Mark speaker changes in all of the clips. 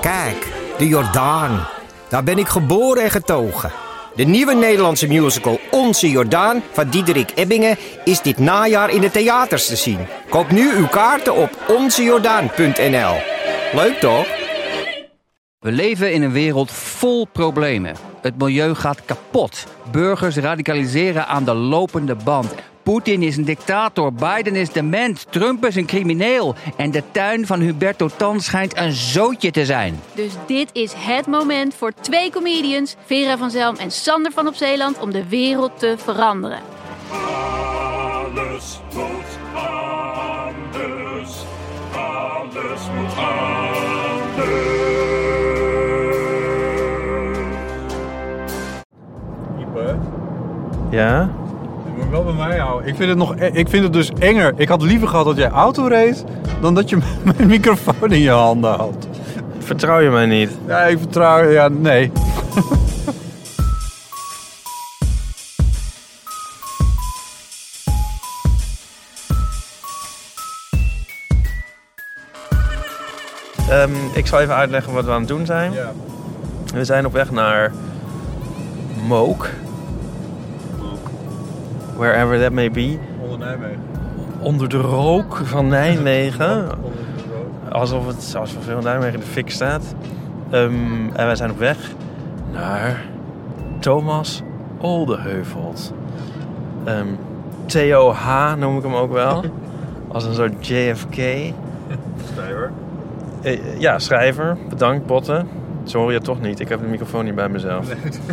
Speaker 1: Kijk, de Jordaan. Daar ben ik geboren en getogen. De nieuwe Nederlandse musical Onze Jordaan van Diederik Ebbingen is dit najaar in de theaters te zien. Koop nu uw kaarten op onzejordaan.nl. Leuk toch?
Speaker 2: We leven in een wereld vol problemen. Het milieu gaat kapot. Burgers radicaliseren aan de lopende band. Poetin is een dictator, Biden is dement, Trump is een crimineel. En de tuin van Huberto Tan schijnt een zootje te zijn.
Speaker 3: Dus dit is het moment voor 2 comedians, Vera van Zelm en Sander van op Zeeland, om de wereld te veranderen.
Speaker 4: Alles moet anders. Alles moet anders.
Speaker 5: Ipe?
Speaker 6: Ja?
Speaker 5: Je moet wel bij mij houden. Ik vind het dus enger. Ik had liever gehad dat jij auto reed dan dat je mijn microfoon in je handen houdt.
Speaker 6: Vertrouw je mij niet?
Speaker 5: Ja, ik vertrouw... Ja, nee.
Speaker 6: Ik zal even uitleggen wat we aan het doen zijn.
Speaker 5: Ja.
Speaker 6: We zijn op weg naar Mook. Wherever that may be.
Speaker 5: Onder Nijmegen.
Speaker 6: Onder de rook van Nijmegen.
Speaker 5: Onder de rook.
Speaker 6: Alsof veel Nijmegen in de fik staat. En wij zijn op weg naar Thomas Oldeheuvelt. TOH noem ik hem ook wel. Als een soort JFK.
Speaker 5: Schrijver.
Speaker 6: Ja, schrijver. Bedankt, Botten. Zo hoor je het toch niet. Ik heb de microfoon niet bij mezelf.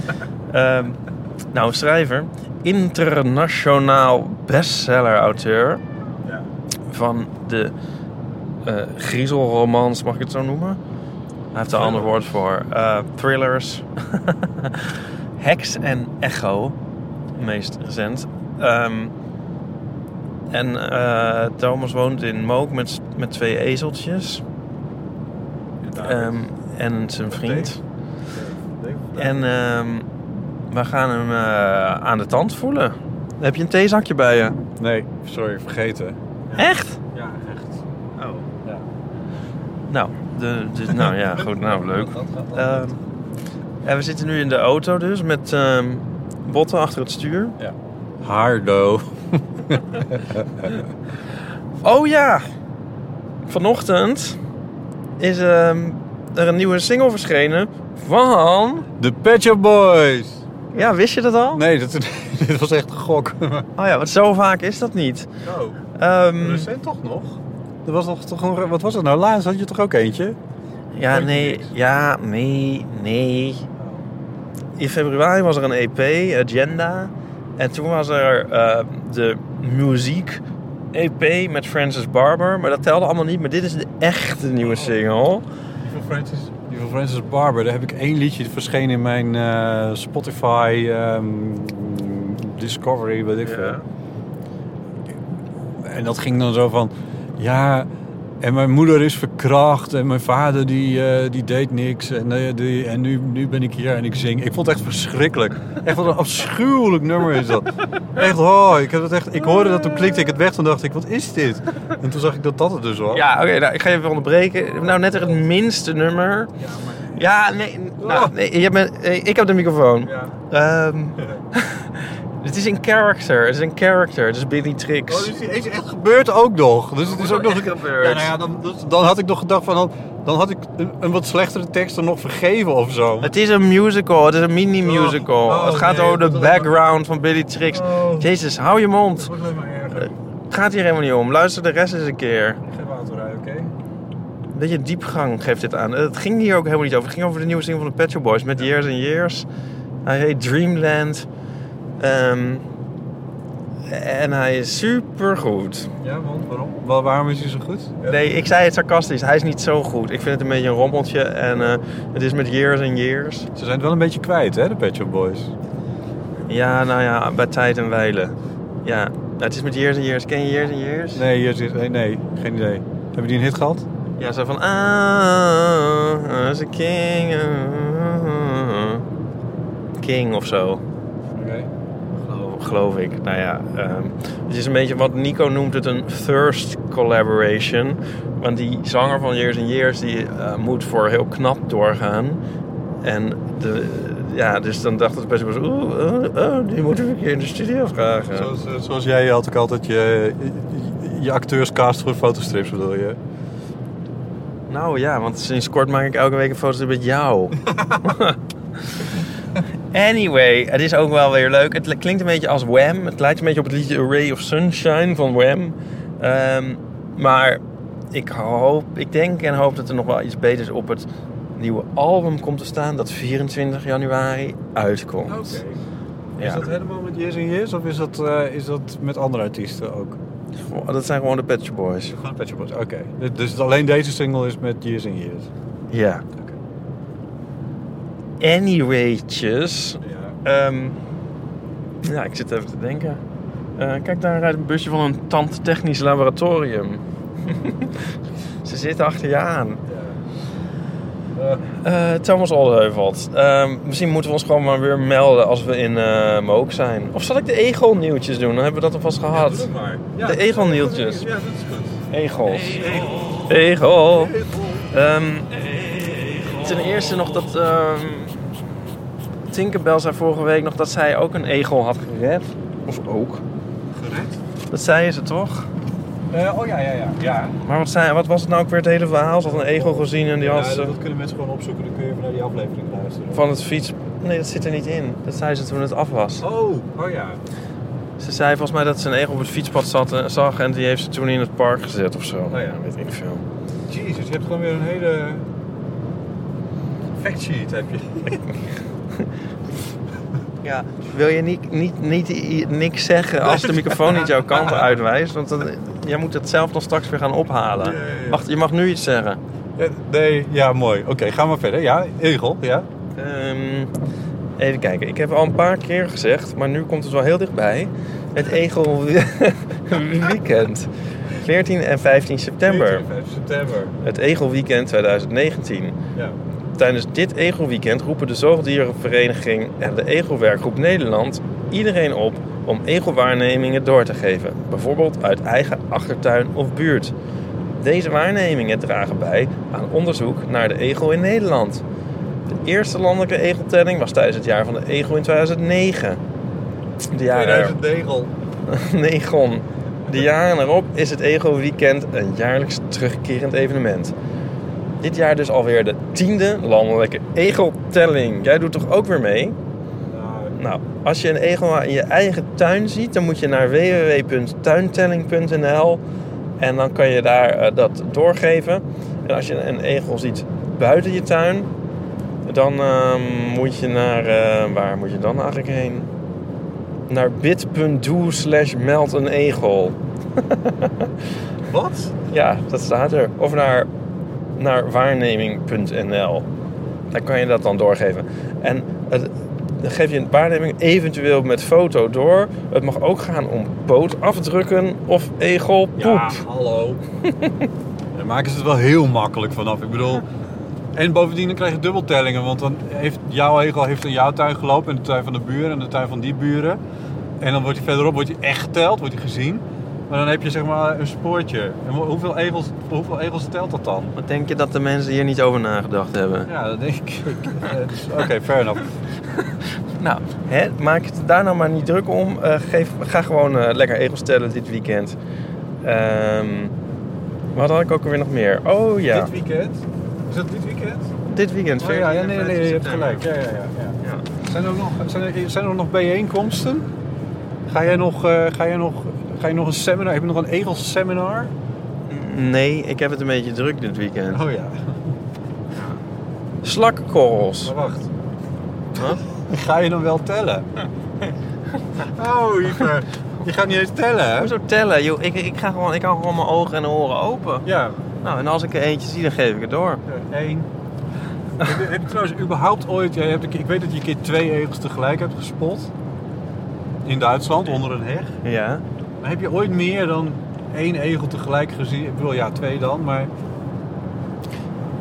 Speaker 6: Nou, schrijver. Internationaal bestseller-auteur.
Speaker 5: Ja.
Speaker 6: Van de griezelromans, mag ik het zo noemen? Hij heeft er een ander woord voor. Thrillers. Hex en Echo. Meest recent. Thomas woont in Mook met 2 ezeltjes. En zijn vriend. En we gaan hem aan de tand voelen. Heb je een theezakje bij je?
Speaker 5: Nee, sorry, vergeten.
Speaker 6: Echt?
Speaker 5: Ja, echt.
Speaker 6: Oh.
Speaker 5: Ja.
Speaker 6: Nou, ja, goed. Nou, leuk. En we zitten nu in de auto dus met Botten achter het stuur.
Speaker 5: Ja. Hardo.
Speaker 6: Oh ja! Vanochtend is er een nieuwe single verschenen van...
Speaker 5: De Pet Shop Boys.
Speaker 6: Ja, wist je dat al?
Speaker 5: Nee, dit was echt een gok.
Speaker 6: Oh ja, want zo vaak is dat niet.
Speaker 5: Oh. Recent toch nog? Er was toch een... Wat was het nou? Laatst had je toch ook eentje?
Speaker 6: Ja, nee. Ja, nee. In februari was er een EP, Agenda. En toen was er de muziek EP met Francis Barber. Maar dat telde allemaal niet. Maar dit is de echte nieuwe single.
Speaker 5: Die van Francis Barber. Daar heb ik 1 liedje verschenen in mijn Spotify Discovery, weet ik veel. En dat ging dan zo van... Ja, en mijn moeder is verkracht en mijn vader die deed niks. En nu ben ik hier en ik zing. Ik vond het echt verschrikkelijk. Echt wat een afschuwelijk nummer is dat. Echt, ik hoorde dat, toen klikte ik het weg. Toen dacht ik, wat is dit? En toen zag ik dat het dus was.
Speaker 6: Ja, oké, nou, ik ga je even onderbreken. Nou, net het minste nummer. Ja, nee, ik heb de microfoon. Ja. Het is een character. Het is Billy Trix.
Speaker 5: Oh, dus die is echt gebeurd ook nog. Dus het is ook nog
Speaker 6: gebeurd.
Speaker 5: Ja, dan had ik nog gedacht van... Dan had ik een wat slechtere tekst er nog vergeven of zo.
Speaker 6: Het is een musical. Het is een mini-musical. Het gaat over de background van Billy Trix. Jezus, hou je mond.
Speaker 5: Dat wordt alleen maar erger.
Speaker 6: Het gaat hier helemaal niet om. Luister de rest eens een keer.
Speaker 5: Ik ga even autorijden, oké?
Speaker 6: Een beetje diepgang geeft dit aan. Het ging hier ook helemaal niet over. Het ging over de nieuwe single van de Pet Shop Boys met Years and Years. Hij heet Dreamland. En hij is supergoed.
Speaker 5: Ja, want waarom? Waarom is hij zo goed?
Speaker 6: Nee, ik zei het sarcastisch. Hij is niet zo goed. Ik vind het een beetje een rommeltje. En het is met Years and Years.
Speaker 5: Ze zijn het wel een beetje kwijt, hè, de Pet Shop Boys?
Speaker 6: Ja, nou ja, bij tijd en wijlen. Ja, het is met Years and Years. Ken je Years and Years?
Speaker 5: Nee, geen idee. Hebben die een hit gehad?
Speaker 6: Ja, zo van... as a king... King of zo.
Speaker 5: Oké.
Speaker 6: geloof ik. Nou ja, het is een beetje wat Nico noemt het een thirst collaboration. Want die zanger van Years and Years die moet voor heel knap doorgaan. En dus dan dacht het best wel zo... die moeten we een keer in de studio vragen.
Speaker 5: Zoals jij had ook altijd je acteurscast voor fotostrips, bedoel je?
Speaker 6: Nou ja, want sinds kort maak ik elke week een fotostrip met jou. Anyway, het is ook wel weer leuk. Het klinkt een beetje als Wham. Het lijkt een beetje op het liedje A Ray of Sunshine van Wham. Maar ik denk en hoop dat er nog wel iets beters op het nieuwe album komt te staan. Dat 24 januari uitkomt.
Speaker 5: Okay.
Speaker 6: Ja.
Speaker 5: Is dat helemaal met Years and Years of is dat met andere artiesten ook?
Speaker 6: Dat zijn gewoon de Pet Shop Boys.
Speaker 5: Gewoon Pet Shop Boys, oké. Dus alleen deze single is met Years and Years?
Speaker 6: Ja. Okay. Anyway'tjes. Ja. Ik zit even te denken. Kijk, daar rijdt een busje van een tandtechnisch laboratorium. Ze zitten achter je aan. Thomas Oldeheuvelt. Misschien moeten we ons gewoon maar weer melden als we in Mook zijn. Of zal ik de Egel-nieuwtjes doen? Dan hebben we dat alvast gehad.
Speaker 5: Ja, doe het maar. Ja,
Speaker 6: de Egel-nieuwtjes.
Speaker 5: Ja, dat is goed.
Speaker 6: Egels. Egel. Ten eerste nog dat... Tinkerbell zei vorige week nog dat zij ook een egel had gered. Of ook.
Speaker 5: Gered?
Speaker 6: Dat zei ze toch?
Speaker 5: Ja.
Speaker 6: Maar wat was het nou ook weer het hele verhaal? Ze had een egel gezien en die had...
Speaker 5: dat kunnen mensen gewoon opzoeken. Dan kun je even naar die aflevering luisteren.
Speaker 6: Van het fiets... Nee, dat zit er niet in. Dat zei ze toen het af was.
Speaker 5: Oh ja.
Speaker 6: Ze zei volgens mij dat ze een egel op het fietspad zag en die heeft ze toen in het park gezet of zo.
Speaker 5: Oh ja.
Speaker 6: Weet ik veel.
Speaker 5: Jezus, je hebt gewoon weer een hele... factsheet heb je.
Speaker 6: Ja, wil je niks zeggen als de microfoon niet jouw kant uitwijst? Want jij moet het zelf dan straks weer gaan ophalen.
Speaker 5: Ja.
Speaker 6: Wacht, je mag nu iets zeggen.
Speaker 5: Ja, mooi. Oké, gaan we verder. Ja, egel, ja.
Speaker 6: Even kijken, ik heb al een paar keer gezegd, maar nu komt het wel heel dichtbij. Het Egel Weekend. 14 en 15 september.
Speaker 5: 14 en 15 september.
Speaker 6: Het Egel Weekend 2019.
Speaker 5: Ja.
Speaker 6: Tijdens dit Egelweekend roepen de Zoogdierenvereniging en de Egelwerkgroep Nederland iedereen op om egelwaarnemingen door te geven. Bijvoorbeeld uit eigen achtertuin of buurt. Deze waarnemingen dragen bij aan onderzoek naar de egel in Nederland. De eerste landelijke egeltelling was tijdens het jaar van de egel in 2009.
Speaker 5: 2000 egel.
Speaker 6: Negon. De jaren erop is het Egelweekend een jaarlijks terugkerend evenement. Dit jaar dus alweer de 10e landelijke egeltelling. Jij doet toch ook weer mee? Nou, als je een egel in je eigen tuin ziet, dan moet je naar www.tuintelling.nl en dan kan je daar dat doorgeven. En als je een egel ziet buiten je tuin, dan moet je naar... waar moet je dan eigenlijk heen? Naar bit.do/meld een egel.
Speaker 5: Wat?
Speaker 6: Ja, dat staat er. Of naar waarneming.nl. Daar kan je dat dan doorgeven. En dan geef je een waarneming eventueel met foto door. Het mag ook gaan om pootafdrukken of egelpoep.
Speaker 5: Ja, hallo. Daar maken ze het wel heel makkelijk vanaf. Ik bedoel... En bovendien dan krijg je dubbeltellingen. Want dan heeft jouw egel in jouw tuin gelopen. In de tuin van de buren en de tuin van die buren. En dan wordt hij verderop echt geteld. Wordt hij gezien. Maar dan heb je zeg maar een spoortje. En hoeveel egels telt dat dan?
Speaker 6: Wat denk je dat de mensen hier niet over nagedacht hebben?
Speaker 5: Ja, dat denk ik. Oké, fair enough.
Speaker 6: Nou, maak het daar nou maar niet druk om. Ga gewoon lekker egels tellen dit weekend. Wat had ik ook alweer nog meer? Oh ja.
Speaker 5: Dit weekend? Is dat dit weekend?
Speaker 6: Dit weekend, 14
Speaker 5: ja, nee, je hebt gelijk. Ja. Zijn er nog bijeenkomsten? Ga je nog een seminar? Heb je nog een egelseminar?
Speaker 6: Nee, ik heb het een beetje druk dit weekend.
Speaker 5: Oh ja.
Speaker 6: Slakkenkorrels.
Speaker 5: Maar wacht.
Speaker 6: Wat?
Speaker 5: Ga je dan wel tellen? Oh, Iver. Je gaat niet eens tellen, hè?
Speaker 6: Hoezo tellen? Yo, ik hou gewoon mijn ogen en oren open.
Speaker 5: Ja.
Speaker 6: Nou, en als ik er eentje zie, dan geef ik het door.
Speaker 5: 1. Heb je trouwens überhaupt ooit... ik weet dat je een keer 2 egels tegelijk hebt gespot. In Duitsland, onder een heg.
Speaker 6: Ja.
Speaker 5: Maar heb je ooit meer dan 1 egel tegelijk gezien? Ik bedoel, ja, 2 dan, maar...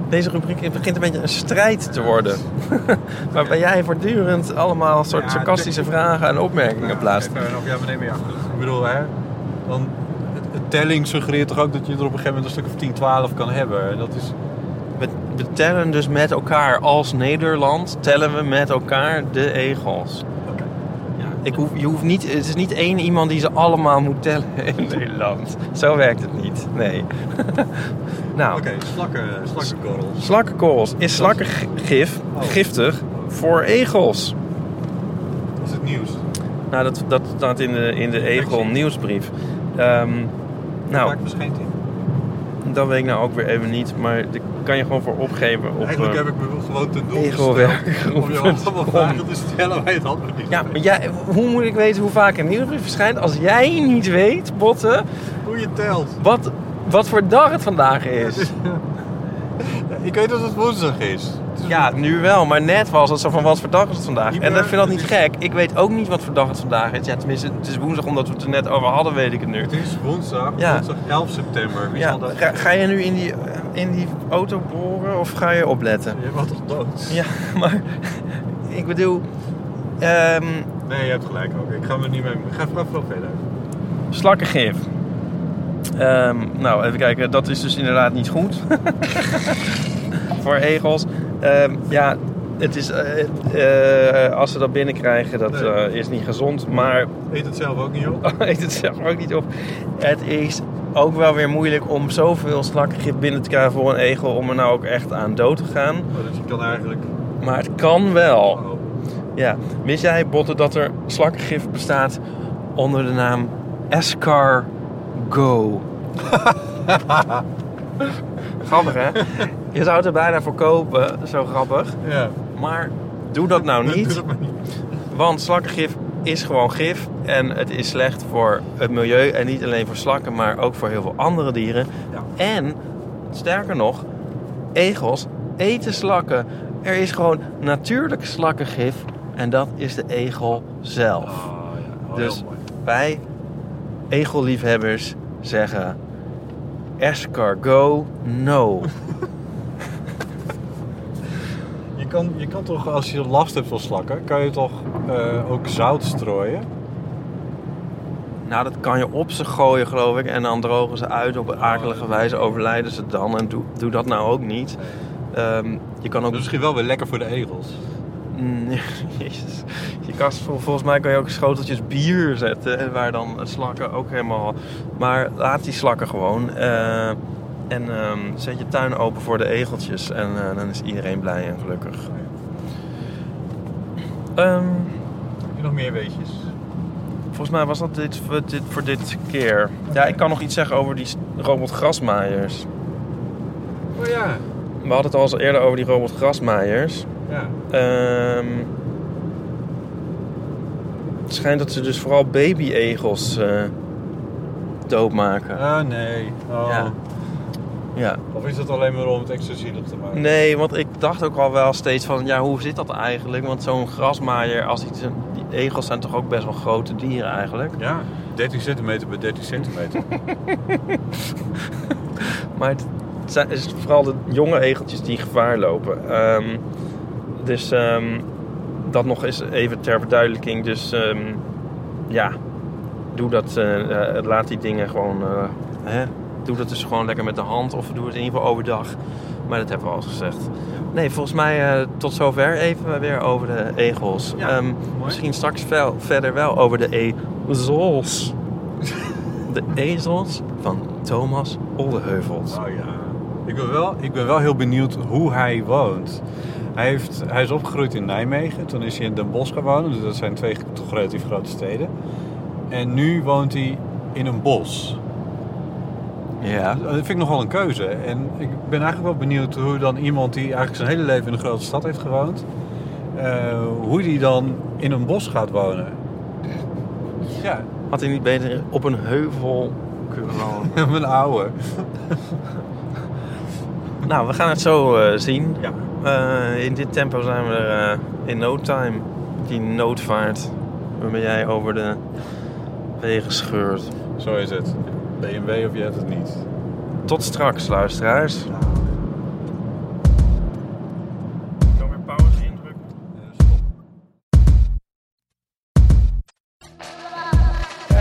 Speaker 6: Deze rubriek begint een beetje een strijd te worden. Waarbij jij voortdurend allemaal soort sarcastische vragen en opmerkingen plaatst.
Speaker 5: Ja, maar neem je goed. Ik bedoel, hè, dan, het telling suggereert toch ook dat je er op een gegeven moment een stuk of 10, 12 kan hebben. En dat is...
Speaker 6: We tellen dus met elkaar als Nederland, tellen we met elkaar de egels.
Speaker 5: Oké.
Speaker 6: Ja, je hoeft niet, het is niet één iemand die ze allemaal moet tellen in Nederland. Zo werkt het niet, nee. Nou,
Speaker 5: Oké, slakkenkorrels.
Speaker 6: Slakkenkorrels. Is slakkengif giftig voor egels?
Speaker 5: Dat is het nieuws.
Speaker 6: Nou, dat staat in de egel nieuwsbrief. Nou,
Speaker 5: Waar verschijnt die?
Speaker 6: dat weet ik nou ook weer even niet, maar daar kan je gewoon voor opgeven op
Speaker 5: Eigenlijk heb ik me gewoon ten doel
Speaker 6: egelwerk.
Speaker 5: om je allemaal vragen te stellen waar je het antwoord niet
Speaker 6: Ja, maar hoe moet ik weten hoe vaak een nieuwsbrief verschijnt als jij niet weet, Botte,
Speaker 5: hoe je telt.
Speaker 6: wat voor dag het vandaag is?
Speaker 5: Ik weet dat het woensdag is.
Speaker 6: Ja, nu wel, maar net was het zo van wat voor dag is het vandaag. En ik vind dat niet gek. Ik weet ook niet wat voor dag het vandaag is. Ja, tenminste, het is woensdag omdat we het er net over hadden, weet ik het nu.
Speaker 5: Het is woensdag,
Speaker 6: Ja.
Speaker 5: woensdag 11 september. Wie
Speaker 6: Ja,
Speaker 5: zal dat...
Speaker 6: ga je nu in die auto boren of ga je opletten?
Speaker 5: Je bent toch dood?
Speaker 6: Ja, maar ik bedoel,
Speaker 5: Nee, je hebt gelijk ook. Ik ga me niet mee... Ik ga even verder.
Speaker 6: slakkengif. Nou, even kijken. Dat is dus inderdaad niet goed. Voor egels. Ja, het is... als ze dat binnenkrijgen, dat is niet gezond. Maar
Speaker 5: Eet het zelf ook niet op?
Speaker 6: eet het zelf ook niet op. Het is ook wel weer moeilijk om zoveel slakkengif binnen te krijgen voor een egel... om er nou ook echt aan dood te gaan.
Speaker 5: Dus je kan eigenlijk...
Speaker 6: Maar het kan wel.
Speaker 5: Oh.
Speaker 6: Ja. Wist jij, Botte, dat er slakkengif bestaat onder de naam Escargot? Grappig, hè? Je zou het er bijna voor kopen, zo grappig.
Speaker 5: Ja.
Speaker 6: Maar doe dat nou
Speaker 5: Doe
Speaker 6: niet.
Speaker 5: dat maar niet.
Speaker 6: Want slakkengif is gewoon gif. En het is slecht voor het milieu. En niet alleen voor slakken, maar ook voor heel veel andere dieren.
Speaker 5: Ja.
Speaker 6: En, sterker nog, egels eten slakken. Er is gewoon natuurlijk slakkengif. En dat is de egel zelf.
Speaker 5: Oh, ja. Oh,
Speaker 6: Dus
Speaker 5: heel mooi.
Speaker 6: wij egelliefhebbers zeggen escargot no.
Speaker 5: Je kan toch, als je last hebt van slakken, kan je toch ook zout strooien?
Speaker 6: Nou, dat kan je op ze gooien, geloof ik. En dan drogen ze uit op een akelige wijze. Overlijden ze dan. En doe dat nou ook niet. Je kan ook...
Speaker 5: Dat is misschien wel weer lekker voor de egels.
Speaker 6: Jezus. Volgens mij kan je ook schoteltjes bier zetten. Waar dan slakken ook helemaal... Maar laat die slakken gewoon. En zet je tuin open voor de egeltjes. En dan is iedereen blij en gelukkig.
Speaker 5: Heb je nog meer weetjes?
Speaker 6: Volgens mij was dat dit voor dit keer. Ja, ik kan nog iets zeggen over die robotgrasmaaiers.
Speaker 5: Oh ja.
Speaker 6: We hadden het al eens eerder over die robotgrasmaaiers.
Speaker 5: Ja.
Speaker 6: Het schijnt dat ze dus vooral baby-egels doodmaken.
Speaker 5: Ah, nee. Oh.
Speaker 6: Ja.
Speaker 5: Of is dat alleen maar om het extra zielig te maken?
Speaker 6: Nee, want ik dacht ook al wel steeds van... Ja, hoe zit dat eigenlijk? Want zo'n grasmaaier... Die egels zijn toch ook best wel grote dieren eigenlijk?
Speaker 5: Ja, 13 centimeter bij 13 centimeter.
Speaker 6: Maar het is vooral de jonge egeltjes die gevaar lopen. Dus dat nog eens even ter verduidelijking. Dus ja, doe dat. Laat die dingen gewoon... Doe dat dus gewoon lekker met de hand. Of doe het in ieder geval overdag. Maar dat hebben we al gezegd. Nee, volgens mij tot zover even weer over de egels.
Speaker 5: Ja,
Speaker 6: misschien straks verder wel over de ezels. De ezels van Thomas Oldeheuvelt.
Speaker 5: Oh ja. Ik ben wel heel benieuwd hoe hij woont. Hij is opgegroeid in Nijmegen. Toen is hij in Den Bosch gaan wonen. Dus dat zijn twee toch relatief grote steden. En nu woont hij in een bos.
Speaker 6: Ja.
Speaker 5: Dat vind ik nogal een keuze. En ik ben eigenlijk wel benieuwd hoe dan iemand die eigenlijk zijn hele leven in een grote stad heeft gewoond... hoe die dan in een bos gaat wonen. Ja.
Speaker 6: Had hij niet beter op een heuvel kunnen wonen?
Speaker 5: Mijn ouwe.
Speaker 6: Nou, we gaan het zo zien.
Speaker 5: Ja.
Speaker 6: In dit tempo zijn we er in no time. Die noodvaart waarbij jij over de wegen scheurt.
Speaker 5: Zo is het. BMW of je hebt het niet.
Speaker 6: Tot straks, luisteraars.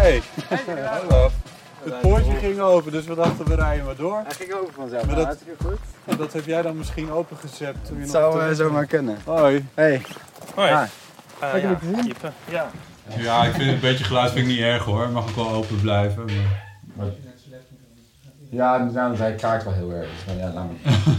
Speaker 5: Hey. Hallo. Het poortje ging open, dus we dachten we rijden maar door.
Speaker 7: Hij ging over vanzelf,
Speaker 5: Maar dat-
Speaker 7: hartstikke goed.
Speaker 5: En dat heb jij dan misschien opengezet toen je
Speaker 7: Het
Speaker 5: nog...
Speaker 7: zou zomaar kunnen.
Speaker 5: Hoi.
Speaker 7: Hey.
Speaker 6: Hoi.
Speaker 7: Ah.
Speaker 6: Ja, Ipe. Ja.
Speaker 5: Ja, ik vind het een beetje geluid vind ik niet erg hoor. Mag ook wel open blijven. Maar...
Speaker 7: Ja, daarom zei ik kraakt wel heel erg. Dus, ja, laat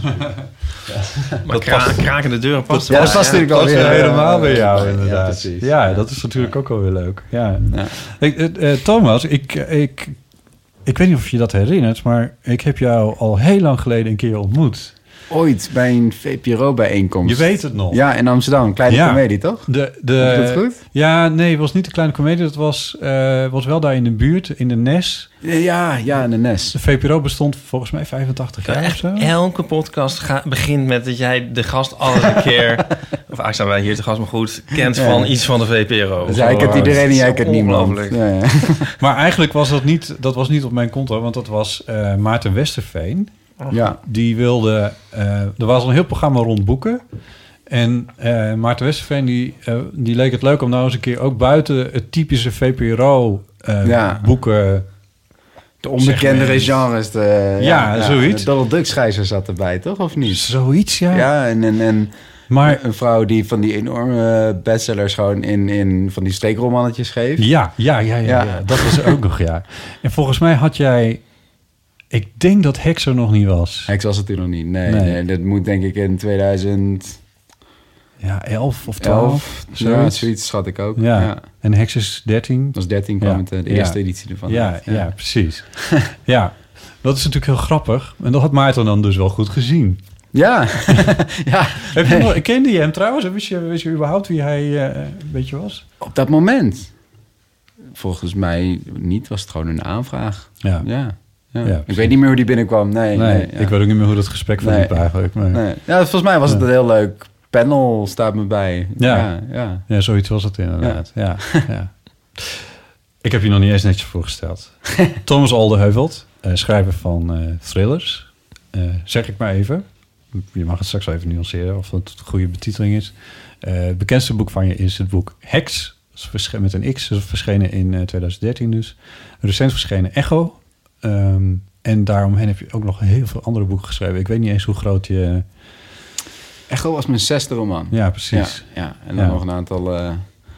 Speaker 7: maar.
Speaker 6: Maar krakende deuren past
Speaker 7: Ja, dat past natuurlijk wel
Speaker 5: Dat is
Speaker 7: weer.
Speaker 5: helemaal bij jou inderdaad.
Speaker 7: Ja, precies.
Speaker 5: Ja, dat is natuurlijk ook wel weer leuk. Ja.
Speaker 7: Ja.
Speaker 5: Thomas, ik weet niet of je dat herinnert, maar ik heb jou al heel lang geleden een keer ontmoet.
Speaker 7: Ooit bij een VPRO-bijeenkomst.
Speaker 5: Je weet het nog.
Speaker 7: Ja, in Amsterdam. Een kleine
Speaker 5: Ja.
Speaker 7: comedie, toch?
Speaker 5: Heb
Speaker 7: je dat goed?
Speaker 5: Ja, nee, het was niet de kleine comedie. Dat was wel daar in de buurt, in de NES.
Speaker 7: Ja, in de NES.
Speaker 5: De VPRO bestond volgens mij 85 jaar of zo.
Speaker 6: Elke podcast begint met dat jij de gast alles een keer... of eigenlijk zijn wij hier de gast, maar goed... kent van iets van de VPRO.
Speaker 7: Dus hij kent iedereen en jij kent niemand.
Speaker 6: Ongelooflijk.
Speaker 7: Ja.
Speaker 5: Maar eigenlijk was dat was niet op mijn konto, want dat was Maarten Westerveen.
Speaker 7: Ja.
Speaker 5: Die wilde... er was een heel programma rond boeken. En Maarten Westerveen die leek het leuk om nou eens een keer ook buiten het typische VPRO boeken...
Speaker 7: De onbekende genres.
Speaker 5: Zoiets.
Speaker 7: De Donald Duck schrijver zat erbij, toch? Of niet?
Speaker 5: Zoiets, ja.
Speaker 7: Ja, en
Speaker 5: Maar
Speaker 7: een vrouw die van die enorme bestsellers gewoon in van die steekromannetjes schreef.
Speaker 5: ja, dat was er ook nog, ja. En volgens mij had jij... Ik denk dat Hex er nog niet was.
Speaker 7: Hex was het toen nog niet. Nee, dat moet denk ik in 2011
Speaker 5: Ja, 11 of 12.
Speaker 7: Ja, zoiets schat ik ook.
Speaker 5: Ja.
Speaker 7: Ja.
Speaker 5: En Hex is 13.
Speaker 7: Dat was 13 kwam het, de eerste editie ervan.
Speaker 5: Ja, precies. Ja, dat is natuurlijk heel grappig. En dat had Maarten dan dus wel goed gezien.
Speaker 7: Ja. Ja.
Speaker 5: Kende je hem trouwens? Wist je überhaupt wie hij een beetje was?
Speaker 7: Op dat moment. Volgens mij niet, was het gewoon een aanvraag.
Speaker 5: Ja.
Speaker 7: Ja, ik weet niet meer hoe die binnenkwam. Nee,
Speaker 5: ik weet ook niet meer hoe dat gesprek verliep eigenlijk. Maar...
Speaker 7: Nee. Ja, volgens mij was het een heel leuk panel, staat me bij.
Speaker 5: Ja, zoiets was het inderdaad. Ja. Ik heb je nog niet eens netjes voorgesteld. Thomas Oldeheuvelt, schrijver van thrillers. Zeg ik maar even. Je mag het straks wel even nuanceren of het een goede betiteling is. Het bekendste boek van je is het boek Hex. Met een X, dat is verschenen in 2013 dus. Recent verschenen Echo. En daaromheen heb je ook nog heel veel andere boeken geschreven. Ik weet niet eens hoe groot je...
Speaker 7: Echo was mijn 6e roman.
Speaker 5: Ja, precies.
Speaker 7: Ja. En dan nog een aantal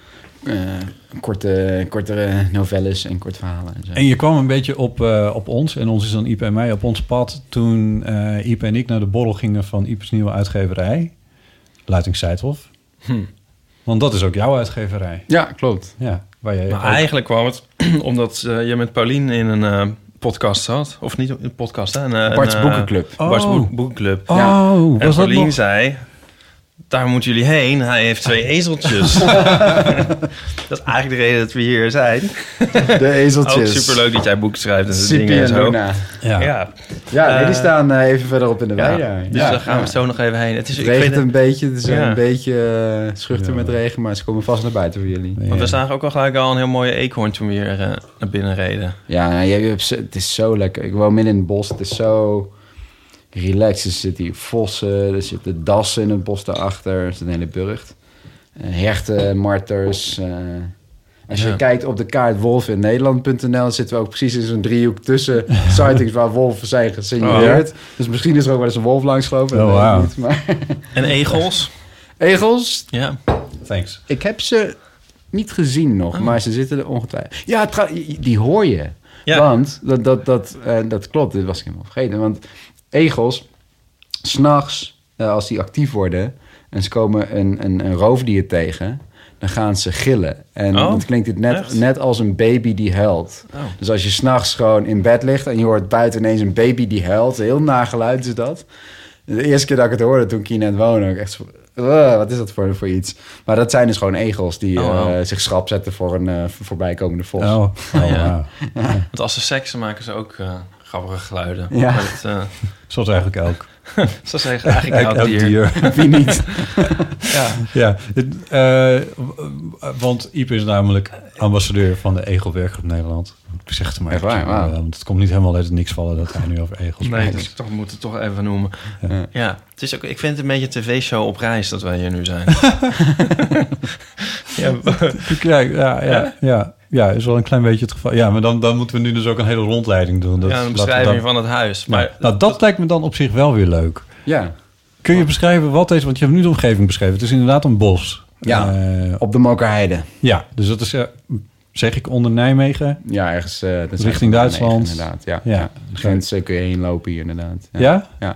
Speaker 7: kortere novelles en kort verhalen. En zo.
Speaker 5: En je kwam een beetje op ons, en ons is dan Ipe en mij, op ons pad... toen Ipe en ik naar de borrel gingen van Ipe's nieuwe uitgeverij. Luiting Seidhof. Want dat is ook jouw uitgeverij.
Speaker 7: Ja, klopt.
Speaker 5: Ja, waar jij
Speaker 6: Maar eigenlijk kwam het omdat je met Paulien in een podcast zat. Of niet een podcast, hè?
Speaker 7: Bart's Boekenclub.
Speaker 6: Bart's Boekenclub.
Speaker 5: Oh,
Speaker 7: Ja.
Speaker 5: was
Speaker 6: En
Speaker 5: dat
Speaker 6: Paulien
Speaker 5: nog?
Speaker 6: zei... Daar moeten jullie heen. Hij heeft 2 ezeltjes. Dat is eigenlijk de reden dat we hier zijn.
Speaker 7: De ezeltjes.
Speaker 6: Ook superleuk dat jij boeken schrijft en
Speaker 7: Sippy
Speaker 6: dingen en
Speaker 7: en
Speaker 6: zo.
Speaker 7: Luna.
Speaker 6: Ja.
Speaker 7: Ja, die staan even verderop in de wei
Speaker 6: Ja.
Speaker 7: daar.
Speaker 6: Dus daar gaan we zo nog even heen. Het is,
Speaker 7: Het regent een beetje, het is
Speaker 6: Ja.
Speaker 7: een beetje schuchter met regen, maar ze komen vast naar buiten voor jullie.
Speaker 5: Nee.
Speaker 6: Want we zagen ook al gelijk al een heel mooie eekhoorn toen we hier naar binnen reden.
Speaker 7: Ja, het is zo lekker. Ik woon midden in het bos, het is zo relaxed. Er zitten hier vossen, er zitten dassen in het bos daarachter, er zit een hele burcht. Herten, marters. Als je kijkt op de kaart wolveninNederland.nl, zitten we ook precies in zo'n driehoek tussen sightings waar wolven zijn gesignaleerd. Dus misschien is er ook wel eens een wolf langsgelopen. dat weet ik niet, maar...
Speaker 6: En egels?
Speaker 7: Egels?
Speaker 6: Ja.
Speaker 5: Thanks.
Speaker 7: Ik heb ze niet gezien nog, maar ze zitten er ongetwijfeld. Ja, die hoor je.
Speaker 6: Ja.
Speaker 7: Want, dat klopt, dit was ik helemaal vergeten. Want egels, 's nachts, als die actief worden en ze komen een roofdier tegen, dan gaan ze gillen. En dan klinkt het net als een baby die huilt.
Speaker 6: Oh.
Speaker 7: Dus als je 's nachts gewoon in bed ligt en je hoort buiten ineens een baby die huilt, een heel nageluid is dat. De eerste keer dat ik het hoorde toen ik hier net woonde, ook echt zo, wat is dat voor iets? Maar dat zijn dus gewoon egels die zich schrap zetten voor een voorbijkomende vos.
Speaker 6: Ja. Want als ze seksen maken ze ook grappige geluiden.
Speaker 7: Ja.
Speaker 6: Maar dat,
Speaker 5: Zoals eigenlijk elk.
Speaker 6: zo zeggen eigenlijk elk dier.
Speaker 7: Wie niet?
Speaker 5: Ja, want Ipe is namelijk ambassadeur van de Egelwerkgroep Nederland. Ik zeg het maar
Speaker 7: Echt
Speaker 5: even,
Speaker 7: waar? Wow.
Speaker 5: want het komt niet helemaal uit het niks vallen dat hij nu over egels
Speaker 6: Nee,
Speaker 5: praat.
Speaker 6: dus ik moet het toch even noemen. Ja, het is ook, ik vind het een beetje een tv-show op reis dat wij hier nu zijn.
Speaker 5: Ja. Ja, is wel een klein beetje het geval. Ja, maar dan moeten we nu dus ook een hele rondleiding doen. Dat,
Speaker 6: een beschrijving van het huis. Maar
Speaker 5: dat lijkt me dan op zich wel weer leuk.
Speaker 7: Ja.
Speaker 5: Kun je beschrijven wat deze... Want je hebt nu de omgeving beschreven. Het is inderdaad een bos.
Speaker 7: Ja, op de Mokerheide.
Speaker 5: Ja, dus dat is... zeg ik onder Nijmegen?
Speaker 7: Ja, ergens...
Speaker 5: richting Duitsland.
Speaker 7: Inderdaad, ja. De grens kun je heen lopen hier, inderdaad.
Speaker 5: Ja?
Speaker 7: Ja.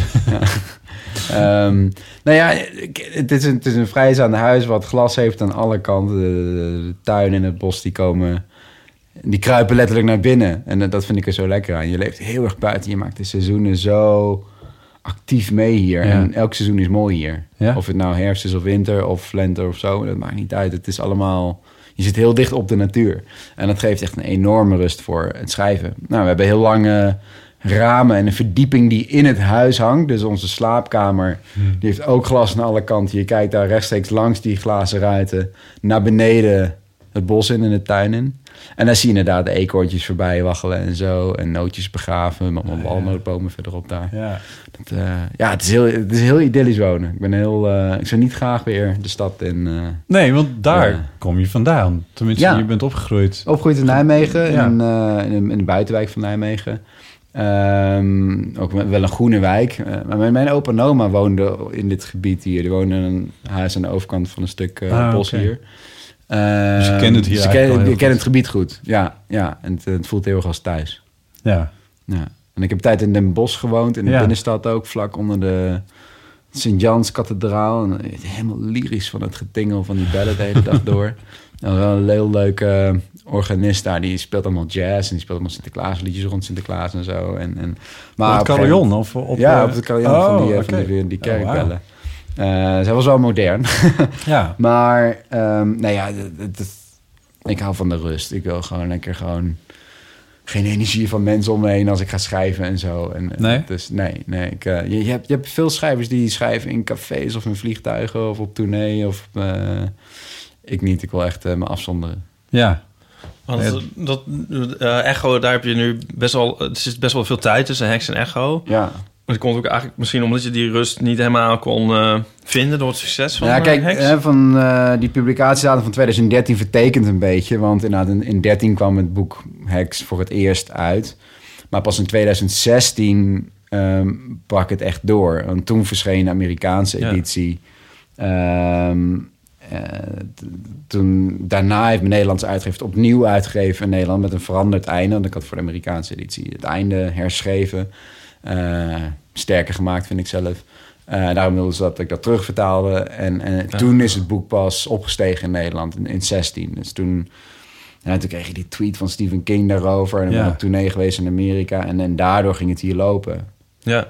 Speaker 7: Nou ja, het is een vrijstaande huis wat glas heeft aan alle kanten. De tuin en het bos die kruipen letterlijk naar binnen. En dat vind ik er zo lekker aan. Je leeft heel erg buiten. Je maakt de seizoenen zo actief mee hier. Ja. En elk seizoen is mooi hier. Ja. Of het nou herfst is of winter of lente of zo. Dat maakt niet uit. Het is allemaal... Je zit heel dicht op de natuur. En dat geeft echt een enorme rust voor het schrijven. Nou, we hebben heel lange ramen en een verdieping die in het huis hangt. Dus onze slaapkamer, die heeft ook glas aan alle kanten. Je kijkt daar rechtstreeks langs die glazen ruiten naar beneden het bos in en de tuin in. En dan zie je inderdaad de eekhoorntjes voorbij waggelen en zo. En nootjes begraven, met allemaal walnootbomen verderop daar. Ja, het is heel idyllisch wonen. Ik zou niet graag weer de stad in...
Speaker 5: nee, want daar kom je vandaan. Tenminste, je bent opgegroeid.
Speaker 7: Opgegroeid in Nijmegen, in de buitenwijk van Nijmegen. Ook wel een groene wijk. Maar mijn opa en oma woonden in dit gebied hier. Die woonden in een huis aan de overkant van een stuk bos hier.
Speaker 5: Dus je kent het hier
Speaker 7: je kent het gebied goed. Ja. En het voelt heel erg als thuis.
Speaker 5: Ja.
Speaker 7: En ik heb tijd in Den Bosch gewoond, in de binnenstad ook, vlak onder de Sint-Jans-kathedraal. En helemaal lyrisch van het getingel van die bellen de hele dag door. En wel een heel leuke organist daar, die speelt allemaal jazz en die speelt allemaal Sinterklaasliedjes rond Sinterklaas en zo. Maar
Speaker 5: op het carillon? Op
Speaker 7: het carillon van die kerkbellen. Zij was wel modern.
Speaker 5: Ja.
Speaker 7: Maar ik hou van de rust. Ik wil gewoon geen energie van mensen om me heen als ik ga schrijven en zo.
Speaker 5: Nee?
Speaker 7: Dus nee. Je hebt veel schrijvers die schrijven in cafés of in vliegtuigen of op tournee. Ik niet. Ik wil echt me afzonderen.
Speaker 5: Ja.
Speaker 6: Want Echo, daar heb je nu best wel veel tijd tussen Heks en Echo.
Speaker 7: Ja.
Speaker 6: Dat komt ook eigenlijk misschien omdat je die rust niet helemaal kon vinden door het succes van
Speaker 7: Heks. Van die publicatiedatum van 2013 vertekent een beetje. Want inderdaad in 2013 kwam het boek Heks voor het eerst uit. Maar pas in 2016 brak het echt door. Want toen verscheen de Amerikaanse editie. Daarna heeft mijn Nederlandse uitgever opnieuw uitgegeven in Nederland met een veranderd einde. Want ik had voor de Amerikaanse editie het einde herschreven. Sterker gemaakt, vind ik zelf. Daarom wilden ze dat ik dat terugvertaalde. En toen is het boek pas opgestegen in Nederland in 2016. Dus toen kreeg je die tweet van Stephen King daarover. En dan ben ik op tournee geweest in Amerika. En daardoor ging het hier lopen.
Speaker 6: Ja.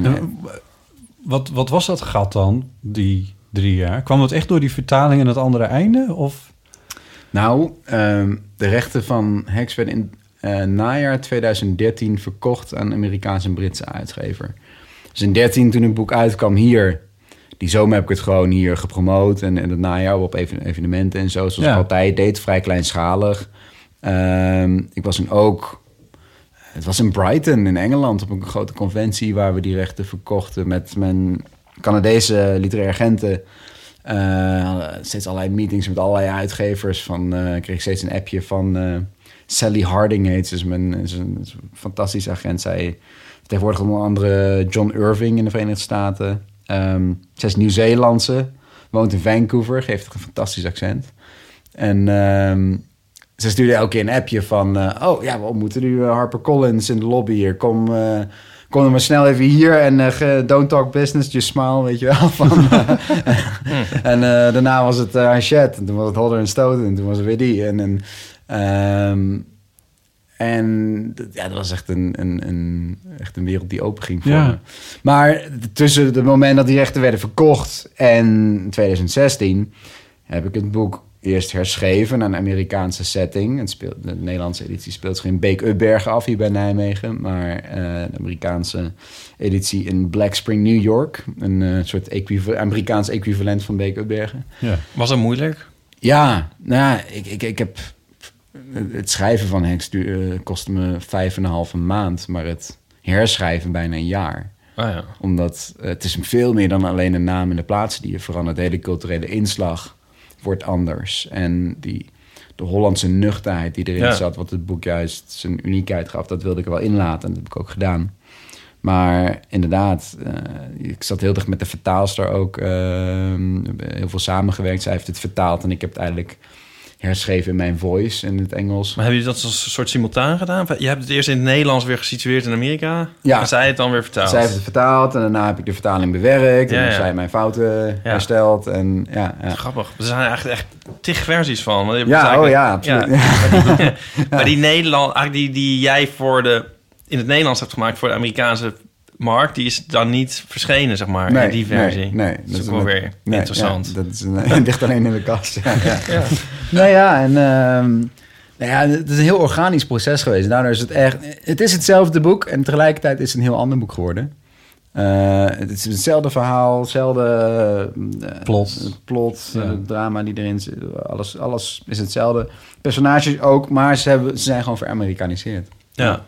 Speaker 5: Wat was dat gat dan, die 3 jaar? Kwam dat echt door die vertaling en het andere einde? Of?
Speaker 7: Nou, de rechten van Heks werden in najaar 2013 verkocht aan een Amerikaanse en Britse uitgever. Dus in 2013, toen het boek uitkwam hier, die zomer heb ik het gewoon hier gepromoot en het najaar op evenementen en zo, zoals ik altijd deed, vrij kleinschalig. Ik was toen ook, het was in Brighton in Engeland op een grote conventie waar we die rechten verkochten met mijn Canadese literaire agenten. Steeds allerlei meetings met allerlei uitgevers. Ik kreeg steeds een appje van Sally Harding heet ze. Is een fantastische agent. Zij tegenwoordig onder andere John Irving in de Verenigde Staten. Zij is Nieuw-Zeelandse. Woont in Vancouver. Geeft een fantastisch accent. En ze stuurde elke keer een appje van... we ontmoeten nu HarperCollins in de lobby hier. Kom er maar snel even hier en don't talk business, just smile, weet je wel. En daarna was het Hachette en toen was het Hodder & Stoughton en toen was het weer die. Dat was echt een wereld die open ging voor me. Maar tussen het moment dat die rechten werden verkocht en 2016 heb ik het boek eerst herschreven naar een Amerikaanse setting. De Nederlandse editie speelt zich in Beek-Ubbergen af hier bij Nijmegen, maar de Amerikaanse editie in Black Spring, New York. Een soort Amerikaans equivalent van Beek-Ubbergen.
Speaker 6: Ja. Was dat moeilijk?
Speaker 7: Ja, ik heb... Het schrijven van Heks kostte me 5,5 maand, maar het herschrijven bijna een jaar. Omdat het is veel meer dan alleen de naam en de plaatsen die je verandert. De hele culturele inslag wordt anders. En de de Hollandse nuchterheid die erin zat, wat het boek juist zijn uniekheid gaf, dat wilde ik er wel inlaten. En dat heb ik ook gedaan. Maar inderdaad, ik zat heel dicht met de vertaalster ook. Heel veel samengewerkt. Zij heeft het vertaald en ik heb het eigenlijk herschreven in mijn voice in het Engels.
Speaker 6: Maar hebben jullie dat als een soort simultaan gedaan? Je hebt het eerst in het Nederlands weer gesitueerd in Amerika.
Speaker 7: Ja.
Speaker 6: En zij het dan weer vertaald.
Speaker 7: Zij heeft het vertaald en daarna heb ik de vertaling bewerkt. En heeft zij mijn fouten hersteld. En,
Speaker 6: Grappig. Er zijn eigenlijk echt tig versies van. Want
Speaker 7: absoluut.
Speaker 6: Ja. Maar die Nederland, die jij in het Nederlands hebt gemaakt voor de Amerikaanse markt, die is dan niet verschenen, zeg maar, in die versie.
Speaker 7: Nee,
Speaker 6: dat is ook wel weer interessant.
Speaker 7: Ja, dat is ligt alleen in de kast. Het is een heel organisch proces geweest. Daardoor is het echt... Het is hetzelfde boek en tegelijkertijd is het een heel ander boek geworden. Het is hetzelfde verhaal, hetzelfde plot drama die erin zit. Alles is hetzelfde. Personages ook, maar ze zijn gewoon veramerikaniseerd.
Speaker 6: Ja.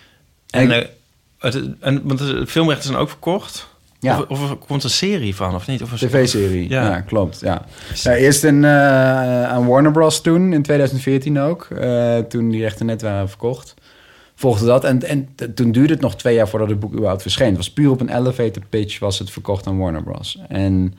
Speaker 6: Want de filmrechten zijn ook verkocht? Ja. Of er komt een serie van, of niet? Of een
Speaker 7: tv-serie, ja klopt. Ja. Eerst aan Warner Bros. Toen, in 2014 ook. Toen die rechten net waren verkocht. Volgde dat. En toen duurde het nog 2 jaar voordat het boek überhaupt verscheen. Het was puur op een elevator pitch was het verkocht aan Warner Bros. En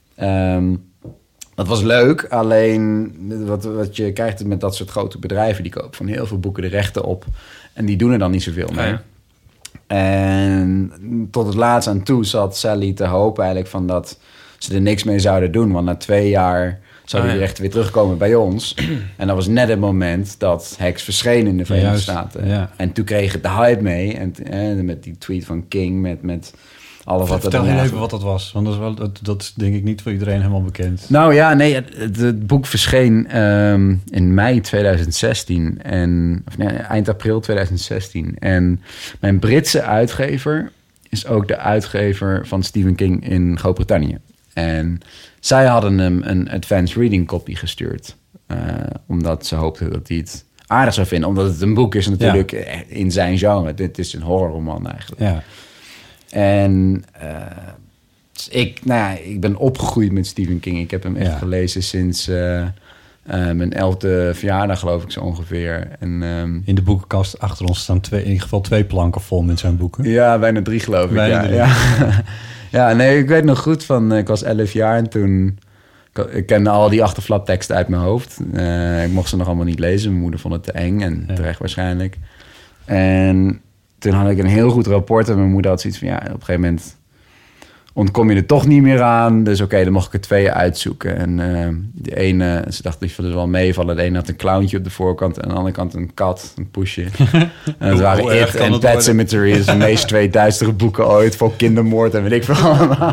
Speaker 7: dat was leuk. Alleen wat je krijgt met dat soort grote bedrijven, die kopen van heel veel boeken de rechten op. En die doen er dan niet zoveel mee. Ja. En tot het laatst aan toe zat Sally te hopen eigenlijk van dat ze er niks mee zouden doen. Want na 2 jaar zouden die rechten weer terugkomen bij ons. En dat was net het moment dat Hex verscheen in de Verenigde Staten. Ja. En toen kreeg het de hype mee. En met die tweet van King, met alles wat
Speaker 5: Vertel heel even wat dat was. Want dat is denk ik niet voor iedereen helemaal bekend.
Speaker 7: Nou ja, nee, het boek verscheen in mei 2016. Eind april 2016. En mijn Britse uitgever is ook de uitgever van Stephen King in Groot-Brittannië. En zij hadden hem een advanced reading copy gestuurd. Omdat ze hoopten dat hij het aardig zou vinden. Omdat het een boek is natuurlijk in zijn genre. Dit is een horrorroman eigenlijk. Ja. En ik ben opgegroeid met Stephen King. Ik heb hem echt gelezen sinds mijn 11e verjaardag, geloof ik zo ongeveer. En,
Speaker 5: in de boekenkast achter ons staan in ieder geval 2 planken vol met zijn boeken.
Speaker 7: Ja, bijna 3 geloof ik. Ja, nee, ik weet nog goed van... Ik was 11 jaar en toen... Ik kende al die achterflapteksten uit mijn hoofd. Ik mocht ze nog allemaal niet lezen. Mijn moeder vond het te eng en terecht waarschijnlijk. En toen had ik een heel goed rapport en mijn moeder had zoiets van... op een gegeven moment ontkom je er toch niet meer aan. Dus oké, dan mocht ik er 2 uitzoeken. En de ene, ze dacht, die vond het wel meevallen. De ene had een clowntje op de voorkant en aan de andere kant een kat, een poesje. En dat waren It en Pet Sematary. Dat is de meest 2 duistere boeken ooit voor kindermoord en weet ik veel allemaal.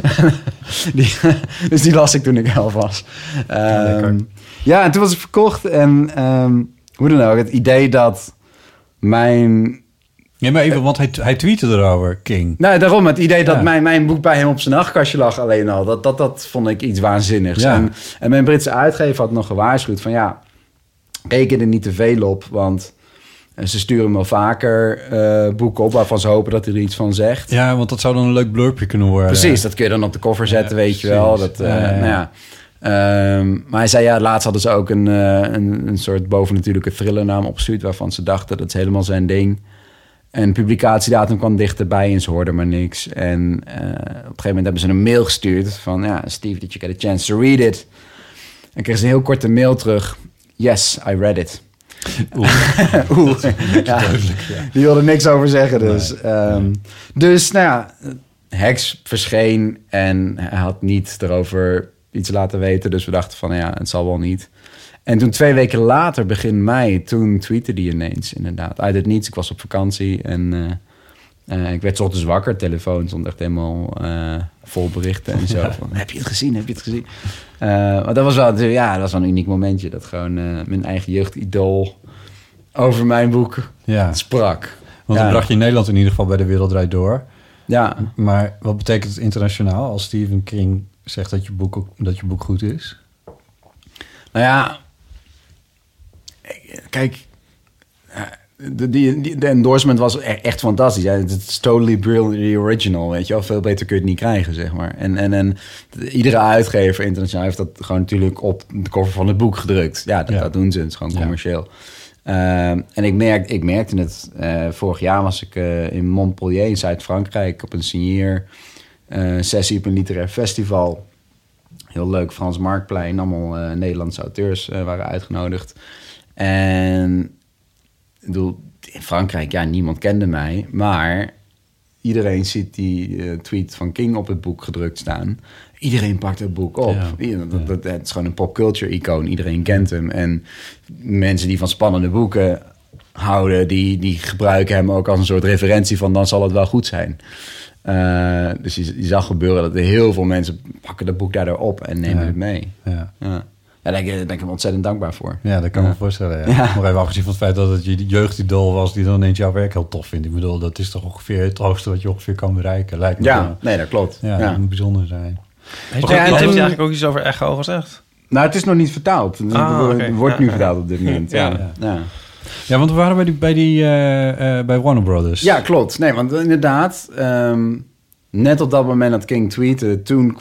Speaker 7: Dus die las ik toen ik 11 was. En toen was ik verkocht en hoe dan ook, het idee dat mijn...
Speaker 5: Ja, maar even, want hij tweette erover, King.
Speaker 7: Nou, daarom het idee dat mijn boek bij hem op zijn nachtkastje lag alleen al. Dat vond ik iets waanzinnigs. Ja. En mijn Britse uitgever had nog gewaarschuwd van reken er niet te veel op. Want ze sturen wel vaker boeken op waarvan ze hopen dat hij er iets van zegt.
Speaker 5: Ja, want dat zou dan een leuk blurpje kunnen worden.
Speaker 7: Precies, dat kun je dan op de cover zetten, weet je wel. Dat, maar hij zei, laatst hadden ze ook een soort bovennatuurlijke thrillernaam opgestuurd waarvan ze dachten, dat is helemaal zijn ding. En de publicatiedatum kwam dichterbij en ze hoorden maar niks. En op een gegeven moment hebben ze een mail gestuurd van... Steve, did you get a chance to read it? En kreeg ze een heel korte mail terug. Yes, I read it. Oeh. Die wilde niks over zeggen dus. Nee. Hex verscheen en hij had niet erover iets laten weten. Dus we dachten van, het zal wel niet. En toen 2 weken later, begin mei, toen tweette die ineens inderdaad. Uit het niets, ik was op vakantie en ik werd 's ochtends wakker. Telefoon stond echt helemaal vol berichten en zo. Van, heb je het gezien? Heb je het gezien? Maar dat was wel, dat was wel een uniek momentje. Dat gewoon mijn eigen jeugdidool over mijn boek sprak.
Speaker 5: Want dan bracht je in Nederland in ieder geval bij De Wereld Draait Door.
Speaker 7: Ja.
Speaker 5: Maar wat betekent het internationaal als Stephen King zegt dat je boek goed is?
Speaker 7: Nou ja, kijk, de endorsement was echt fantastisch. Ja, het is totally brilliantly original, weet je wel. Veel beter kun je het niet krijgen, zeg maar. En iedere uitgever internationaal heeft dat gewoon natuurlijk op de cover van het boek gedrukt. Ja, dat doen ze. Het is gewoon commercieel. En ik merkte het. Vorig jaar was ik in Montpellier in Zuid-Frankrijk op een signeer-sessie op een literair festival. Heel leuk, Frans Marktplein. Allemaal Nederlandse auteurs waren uitgenodigd. En ik bedoel, in Frankrijk, niemand kende mij. Maar iedereen ziet die tweet van King op het boek gedrukt staan. Iedereen pakt het boek op. Het is gewoon een popculture-icoon. Iedereen kent hem. En mensen die van spannende boeken houden, die gebruiken hem ook als een soort referentie van dan zal het wel goed zijn. Dus je zag gebeuren dat er heel veel mensen pakken dat boek daardoor op en nemen het mee. Ja, daar ben ik hem ontzettend dankbaar voor.
Speaker 5: Ja, dat kan ik me voorstellen. Ja. Maar even afgezien van het feit dat het je jeugdidool was die dan ineens jouw werk heel tof vindt. Ik bedoel, dat is toch ongeveer het hoogste wat je ongeveer kan bereiken, lijkt me.
Speaker 7: Ja, nee, dat klopt.
Speaker 5: Ja, dat moet bijzonder zijn.
Speaker 6: Heeft hij eigenlijk ook iets over Echo gezegd?
Speaker 7: Nou, het is nog niet vertaald. Het wordt nu vertaald op dit moment.
Speaker 5: Ja, want we waren bij Warner Brothers.
Speaker 7: Ja, klopt. Nee, want inderdaad, net op dat moment dat King tweette, toen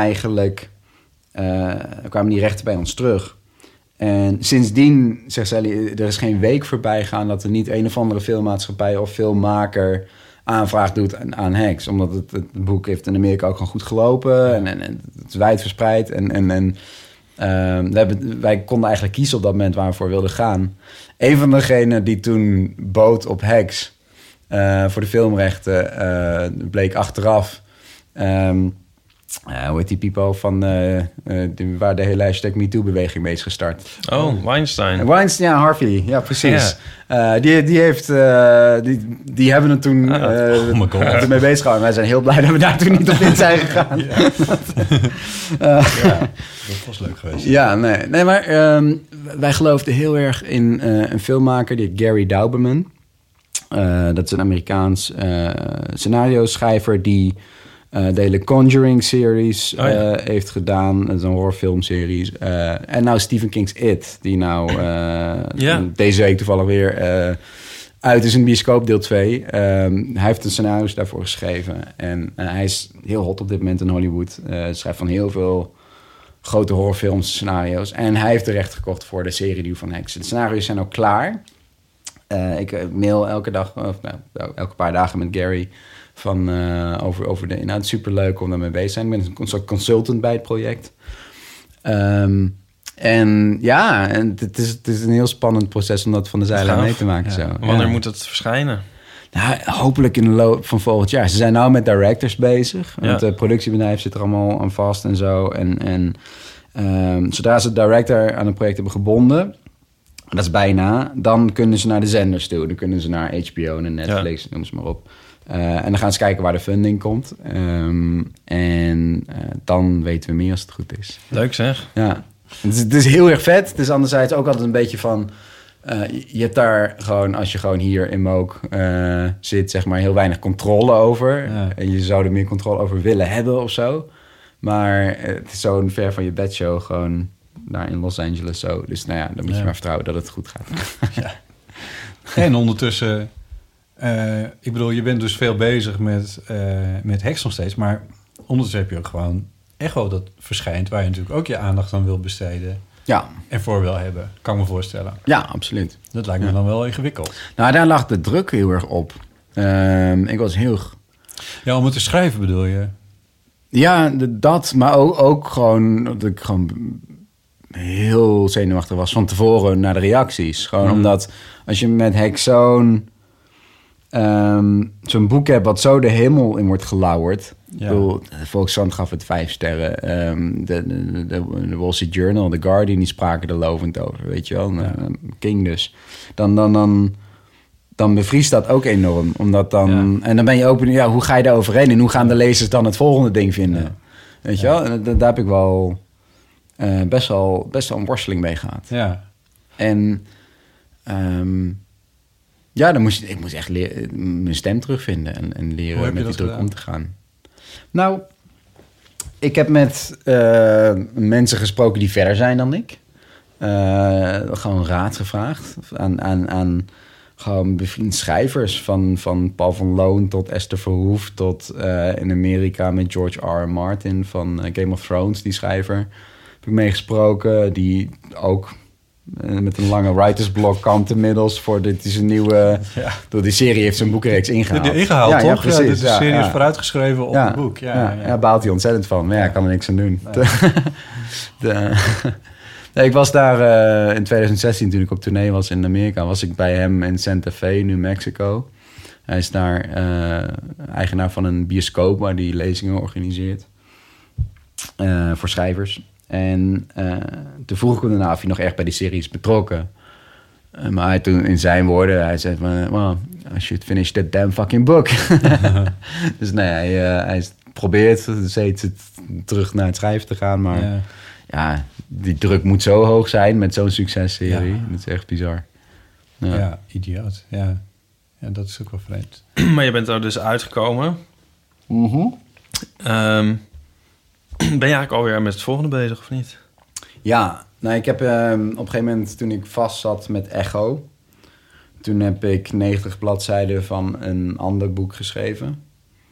Speaker 7: kwamen die rechten bij ons terug. En sindsdien, zegt Sally, er is geen week voorbij gaan dat er niet een of andere filmmaatschappij of filmmaker aanvraag doet aan Hex. Omdat het boek heeft in Amerika ook gewoon goed gelopen en het is wijd verspreid. Wij konden eigenlijk kiezen op dat moment waar we voor wilden gaan. Een van degenen die toen bood op Hex voor de filmrechten bleek achteraf. Hoe heet die Pipo van waar de hele hashtag MeToo-beweging mee is gestart?
Speaker 6: Oh, Weinstein.
Speaker 7: Weinstein, Harvey. Ja, precies. Ja. Die hebben het toen ermee bezig gehouden. Wij zijn heel blij dat we daar toen niet op in zijn gegaan.
Speaker 5: Dat was leuk geweest.
Speaker 7: Ja, nee, maar wij geloofden heel erg in een filmmaker, die Gary Dauberman. Dat is een Amerikaans scenario-schrijver die de hele Conjuring-series heeft gedaan. Dat is een horrorfilmseries. En nou Stephen King's It, die deze week toevallig weer uit is in bioscoop deel 2. Hij heeft een scenario's daarvoor geschreven. En hij is heel hot op dit moment in Hollywood. Schrijft van heel veel grote horrorfilms, scenario's. En hij heeft de recht gekocht voor de serie die van Hex. De scenario's zijn ook klaar. Ik mail elke dag, elke paar dagen met Gary over de inhoud. Superleuk om daarmee bezig te zijn. Ik ben een soort consultant bij het project. En het is een heel spannend proces om dat van de zijlijn mee te maken.
Speaker 6: Ja. Zo. Wanneer moet het verschijnen?
Speaker 7: Nou, hopelijk in de loop van volgend jaar. Ze zijn nou met directors bezig. Ja. Het productiebedrijf zit er allemaal aan vast en zo. En zodra ze de director aan het project hebben gebonden, dat is bijna, dan kunnen ze naar de zenders toe. Dan kunnen ze naar HBO en Netflix, noem ze maar op. En dan gaan ze kijken waar de funding komt. Dan weten we meer als het goed is.
Speaker 6: Leuk zeg.
Speaker 7: Ja, het is heel erg vet. Het is anderzijds ook altijd een beetje van, je hebt daar gewoon, als je gewoon hier in Mook zit, zeg maar, heel weinig controle over. Ja. En je zou er meer controle over willen hebben of zo. Maar het is zo'n ver van je bedshow gewoon daar in Los Angeles zo. Dus dan moet je maar vertrouwen dat het goed gaat.
Speaker 5: Ja. En ondertussen, ik bedoel, je bent dus veel bezig met Hex nog steeds, maar ondertussen heb je ook gewoon Echo dat verschijnt, waar je natuurlijk ook je aandacht aan wil besteden. Ja. En voor wil hebben, kan ik me voorstellen.
Speaker 7: Ja, absoluut.
Speaker 5: Dat lijkt me dan wel ingewikkeld.
Speaker 7: Nou, daar lag de druk heel erg op. Ik was heel...
Speaker 5: Ja, om het te schrijven bedoel je?
Speaker 7: Ja, dat, maar ook gewoon dat ik gewoon heel zenuwachtig was van tevoren naar de reacties. Gewoon omdat als je met Hex zo'n boek hebt wat zo de hemel in wordt gelauwerd. Ja. De Volkskrant gaf het 5 sterren. De Wall Street Journal, The Guardian, die spraken er lovend over, weet je wel. Ja. King dus. Dan bevriest dat ook enorm. Omdat dan... Ja. En dan ben je ook... Ja, hoe ga je daar overheen? En hoe gaan de lezers dan het volgende ding vinden? Ja. Weet je wel? En daar heb ik wel best wel een worsteling mee gehad. Ja. En... dan ik moest echt mijn stem terugvinden en leren met die druk om te gaan. Nou, ik heb met mensen gesproken die verder zijn dan ik. Gewoon raad gevraagd aan gewoon bevriend schrijvers. Van Paul van Loon tot Esther Verhoef... tot in Amerika met George R. R. Martin van Game of Thrones, die schrijver. Heb ik meegesproken, die ook met een lange writersblok kampt inmiddels. Dit is een nieuwe... Door die serie heeft zijn boekenreeks ingehaald.
Speaker 5: Ingehaald, toch?
Speaker 7: Ja, precies.
Speaker 5: Ja, de serie is vooruitgeschreven op het boek.
Speaker 7: Ja, baalt hij ontzettend van. Maar ik kan er niks aan doen. Nee, ik was daar in 2016, toen ik op tournee was in Amerika... was ik bij hem in Santa Fe, New Mexico. Hij is daar eigenaar van een bioscoop... waar hij lezingen organiseert voor schrijvers. En toen vroeg ik hem daarna of hij nog echt bij die serie is betrokken. Maar hij toen in zijn woorden, hij zei... well, I should finish that damn fucking book. Dus nee, hij probeert steeds terug naar het schrijven te gaan. Maar ja, die druk moet zo hoog zijn met zo'n successerie. Dat is echt bizar.
Speaker 5: Ja, idioot. Ja, dat is ook wel vreemd.
Speaker 6: Maar je bent er dus uitgekomen.
Speaker 7: Mm-hmm.
Speaker 6: Ben je eigenlijk alweer met het volgende bezig, of niet?
Speaker 7: Ja, nou, ik heb op een gegeven moment, toen ik vast zat met Echo... toen heb ik 90 bladzijden van een ander boek geschreven.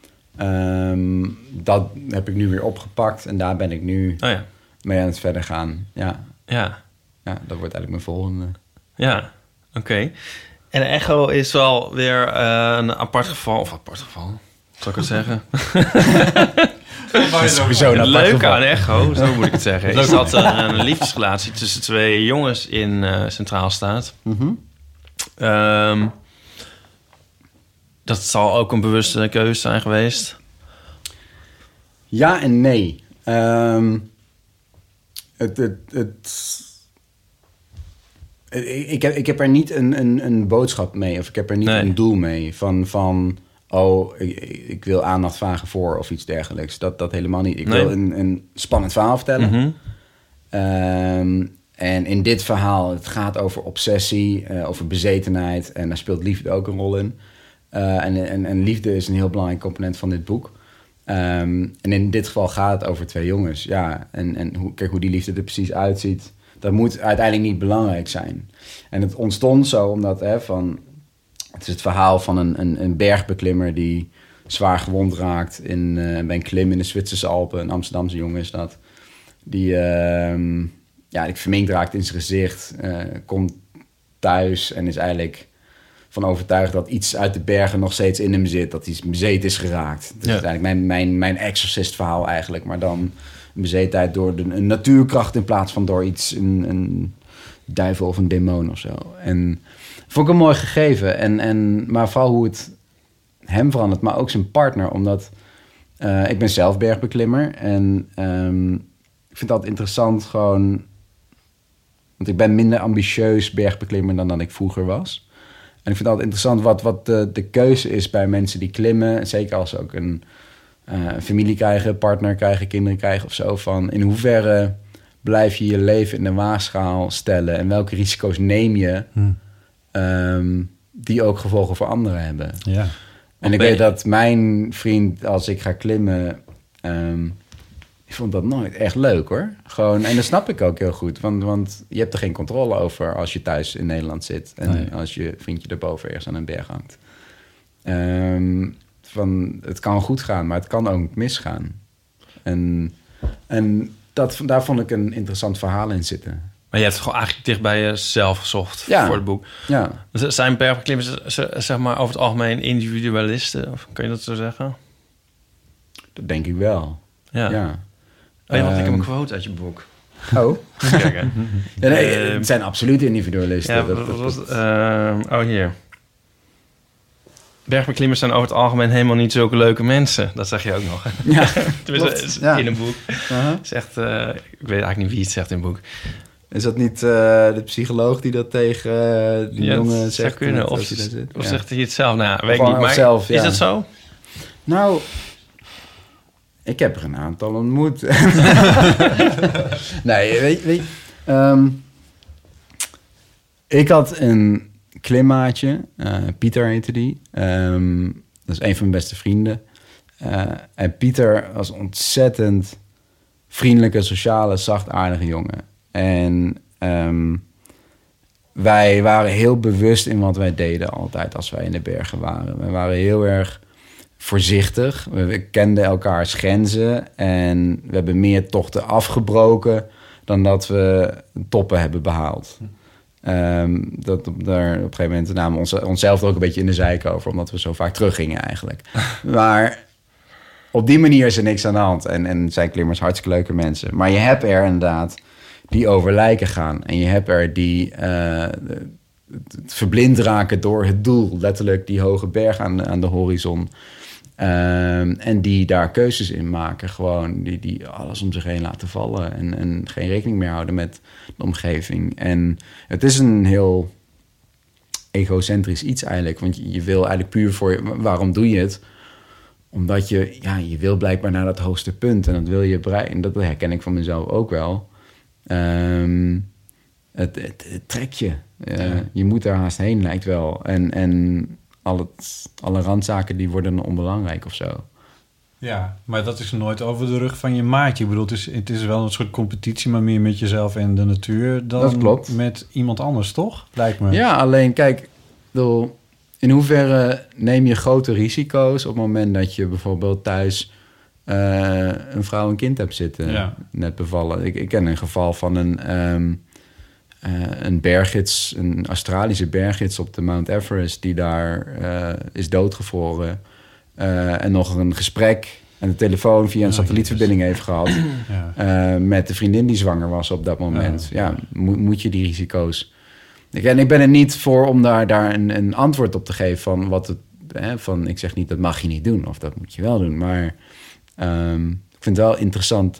Speaker 7: Dat heb ik nu weer opgepakt en daar ben ik nu mee aan het verder gaan. Ja, dat wordt eigenlijk mijn volgende.
Speaker 6: Ja, oké. En Echo is wel weer een apart geval. Of apart geval, zal ik het zeggen?
Speaker 7: Sowieso
Speaker 6: het leuke aan Echo, zo moet ik het zeggen... is dat er een liefdesrelatie tussen twee jongens in centraal staat.
Speaker 7: Mm-hmm.
Speaker 6: Dat zal ook een bewuste keuze zijn geweest.
Speaker 7: Ja en nee. Ik heb er niet een boodschap mee... of ik heb er niet een doel mee van ik wil aandacht vragen voor of iets dergelijks. Dat helemaal niet. Ik wil een spannend verhaal vertellen.
Speaker 6: Mm-hmm.
Speaker 7: En in dit verhaal, het gaat over obsessie, over bezetenheid... en daar speelt liefde ook een rol in. En liefde is een heel belangrijk component van dit boek. En in dit geval gaat het over twee jongens. Ja, en hoe die liefde er precies uitziet... dat moet uiteindelijk niet belangrijk zijn. En het ontstond zo omdat... het is het verhaal van een bergbeklimmer... die zwaar gewond raakt bij een klim in de Zwitserse Alpen. Een Amsterdamse jongen is dat. Die verminkt raakt in zijn gezicht. Komt thuis en is eigenlijk van overtuigd... dat iets uit de bergen nog steeds in hem zit. Dat hij bezeten is geraakt. Dat is eigenlijk mijn Exorcist verhaal eigenlijk. Maar dan een bezetenheid door een natuurkracht... in plaats van door iets, een duivel of een demon of zo. En vond ik een mooi gegeven. Maar vooral hoe het hem verandert, maar ook zijn partner. Omdat ik ben zelf bergbeklimmer. En ik vind dat interessant gewoon... want ik ben minder ambitieus bergbeklimmer dan ik vroeger was. En ik vind het altijd interessant wat de keuze is bij mensen die klimmen. Zeker als ze ook een familie krijgen, partner krijgen, kinderen krijgen of zo. Van in hoeverre blijf je je leven in de waagschaal stellen? En welke risico's neem je... die ook gevolgen voor anderen hebben. Ja. En ik weet dat mijn vriend, als ik ga klimmen... ik vond dat nooit echt leuk, hoor. Gewoon, en dat snap ik ook heel goed. Want je hebt er geen controle over als je thuis in Nederland zit... en als je vriendje erboven ergens aan een berg hangt. Het kan goed gaan, maar het kan ook misgaan. En daar vond ik een interessant verhaal in zitten...
Speaker 6: Maar je hebt het gewoon eigenlijk dicht bij jezelf gezocht voor het boek. Ja. Zijn bergbeklimmers, zeg maar, over het algemeen individualisten? Of kan je dat zo zeggen?
Speaker 7: Dat denk ik wel. Ja.
Speaker 6: Wacht, ik heb een quote uit je boek.
Speaker 7: Oh. Kijk, het zijn absoluut individualisten.
Speaker 6: Ja, hier. Bergbeklimmers zijn over het algemeen helemaal niet zulke leuke mensen. Dat zeg je ook nog. Ja, in een boek. Zegt, ik weet eigenlijk niet wie het zegt in het boek.
Speaker 7: Is dat niet de psycholoog die dat tegen die jongen zegt?
Speaker 6: Kunnen, of zegt hij het zelf? Nou, weet ik niet. Maar zelf, is dat zo?
Speaker 7: Nou, ik heb er een aantal ontmoet. Nee, weet ik had een klimmaatje. Pieter heette die. Dat is een van mijn beste vrienden. En Pieter was een ontzettend vriendelijke, sociale, zachtaardige jongen. En wij waren heel bewust in wat wij deden altijd als wij in de bergen waren. We waren heel erg voorzichtig. We kenden elkaars grenzen en we hebben meer tochten afgebroken dan dat we toppen hebben behaald. Dat daar op een gegeven moment namen we onszelf er ook een beetje in de zeik over, omdat we zo vaak teruggingen eigenlijk. Maar op die manier is er niks aan de hand. En zijn klimmers hartstikke leuke mensen. Maar je hebt er inderdaad die over lijken gaan. En je hebt er die verblind raken door het doel. Letterlijk die hoge berg aan de horizon. En die daar keuzes in maken. Gewoon die alles om zich heen laten vallen. En geen rekening meer houden met de omgeving. En het is een heel egocentrisch iets eigenlijk. Want je wil eigenlijk puur voor... Waarom doe je het? Omdat je wil blijkbaar naar dat hoogste punt. En dat wil je bereiken. En dat herken ik van mezelf ook wel. Het trekt je. Je moet er haast heen, lijkt wel. En alle randzaken die worden onbelangrijk of zo.
Speaker 5: Ja, maar dat is nooit over de rug van je maatje. Ik bedoel, het is wel een soort competitie, maar meer met jezelf en de natuur dan
Speaker 7: dat klopt.
Speaker 5: Met iemand anders, toch? Lijkt me.
Speaker 7: Ja, alleen kijk, in hoeverre neem je grote risico's op het moment dat je bijvoorbeeld thuis een vrouw en kind hebt zitten, net bevallen. Ik ken een geval van een berggids, een Australische berggids op de Mount Everest, die daar is doodgevroren en nog een gesprek en de telefoon via een satellietverbinding heeft gehad met de vriendin die zwanger was op dat moment. Moet je die risico's... Ik ben er niet voor om daar een antwoord op te geven van wat het... van ik zeg niet, dat mag je niet doen of dat moet je wel doen. Maar ik vind het wel interessant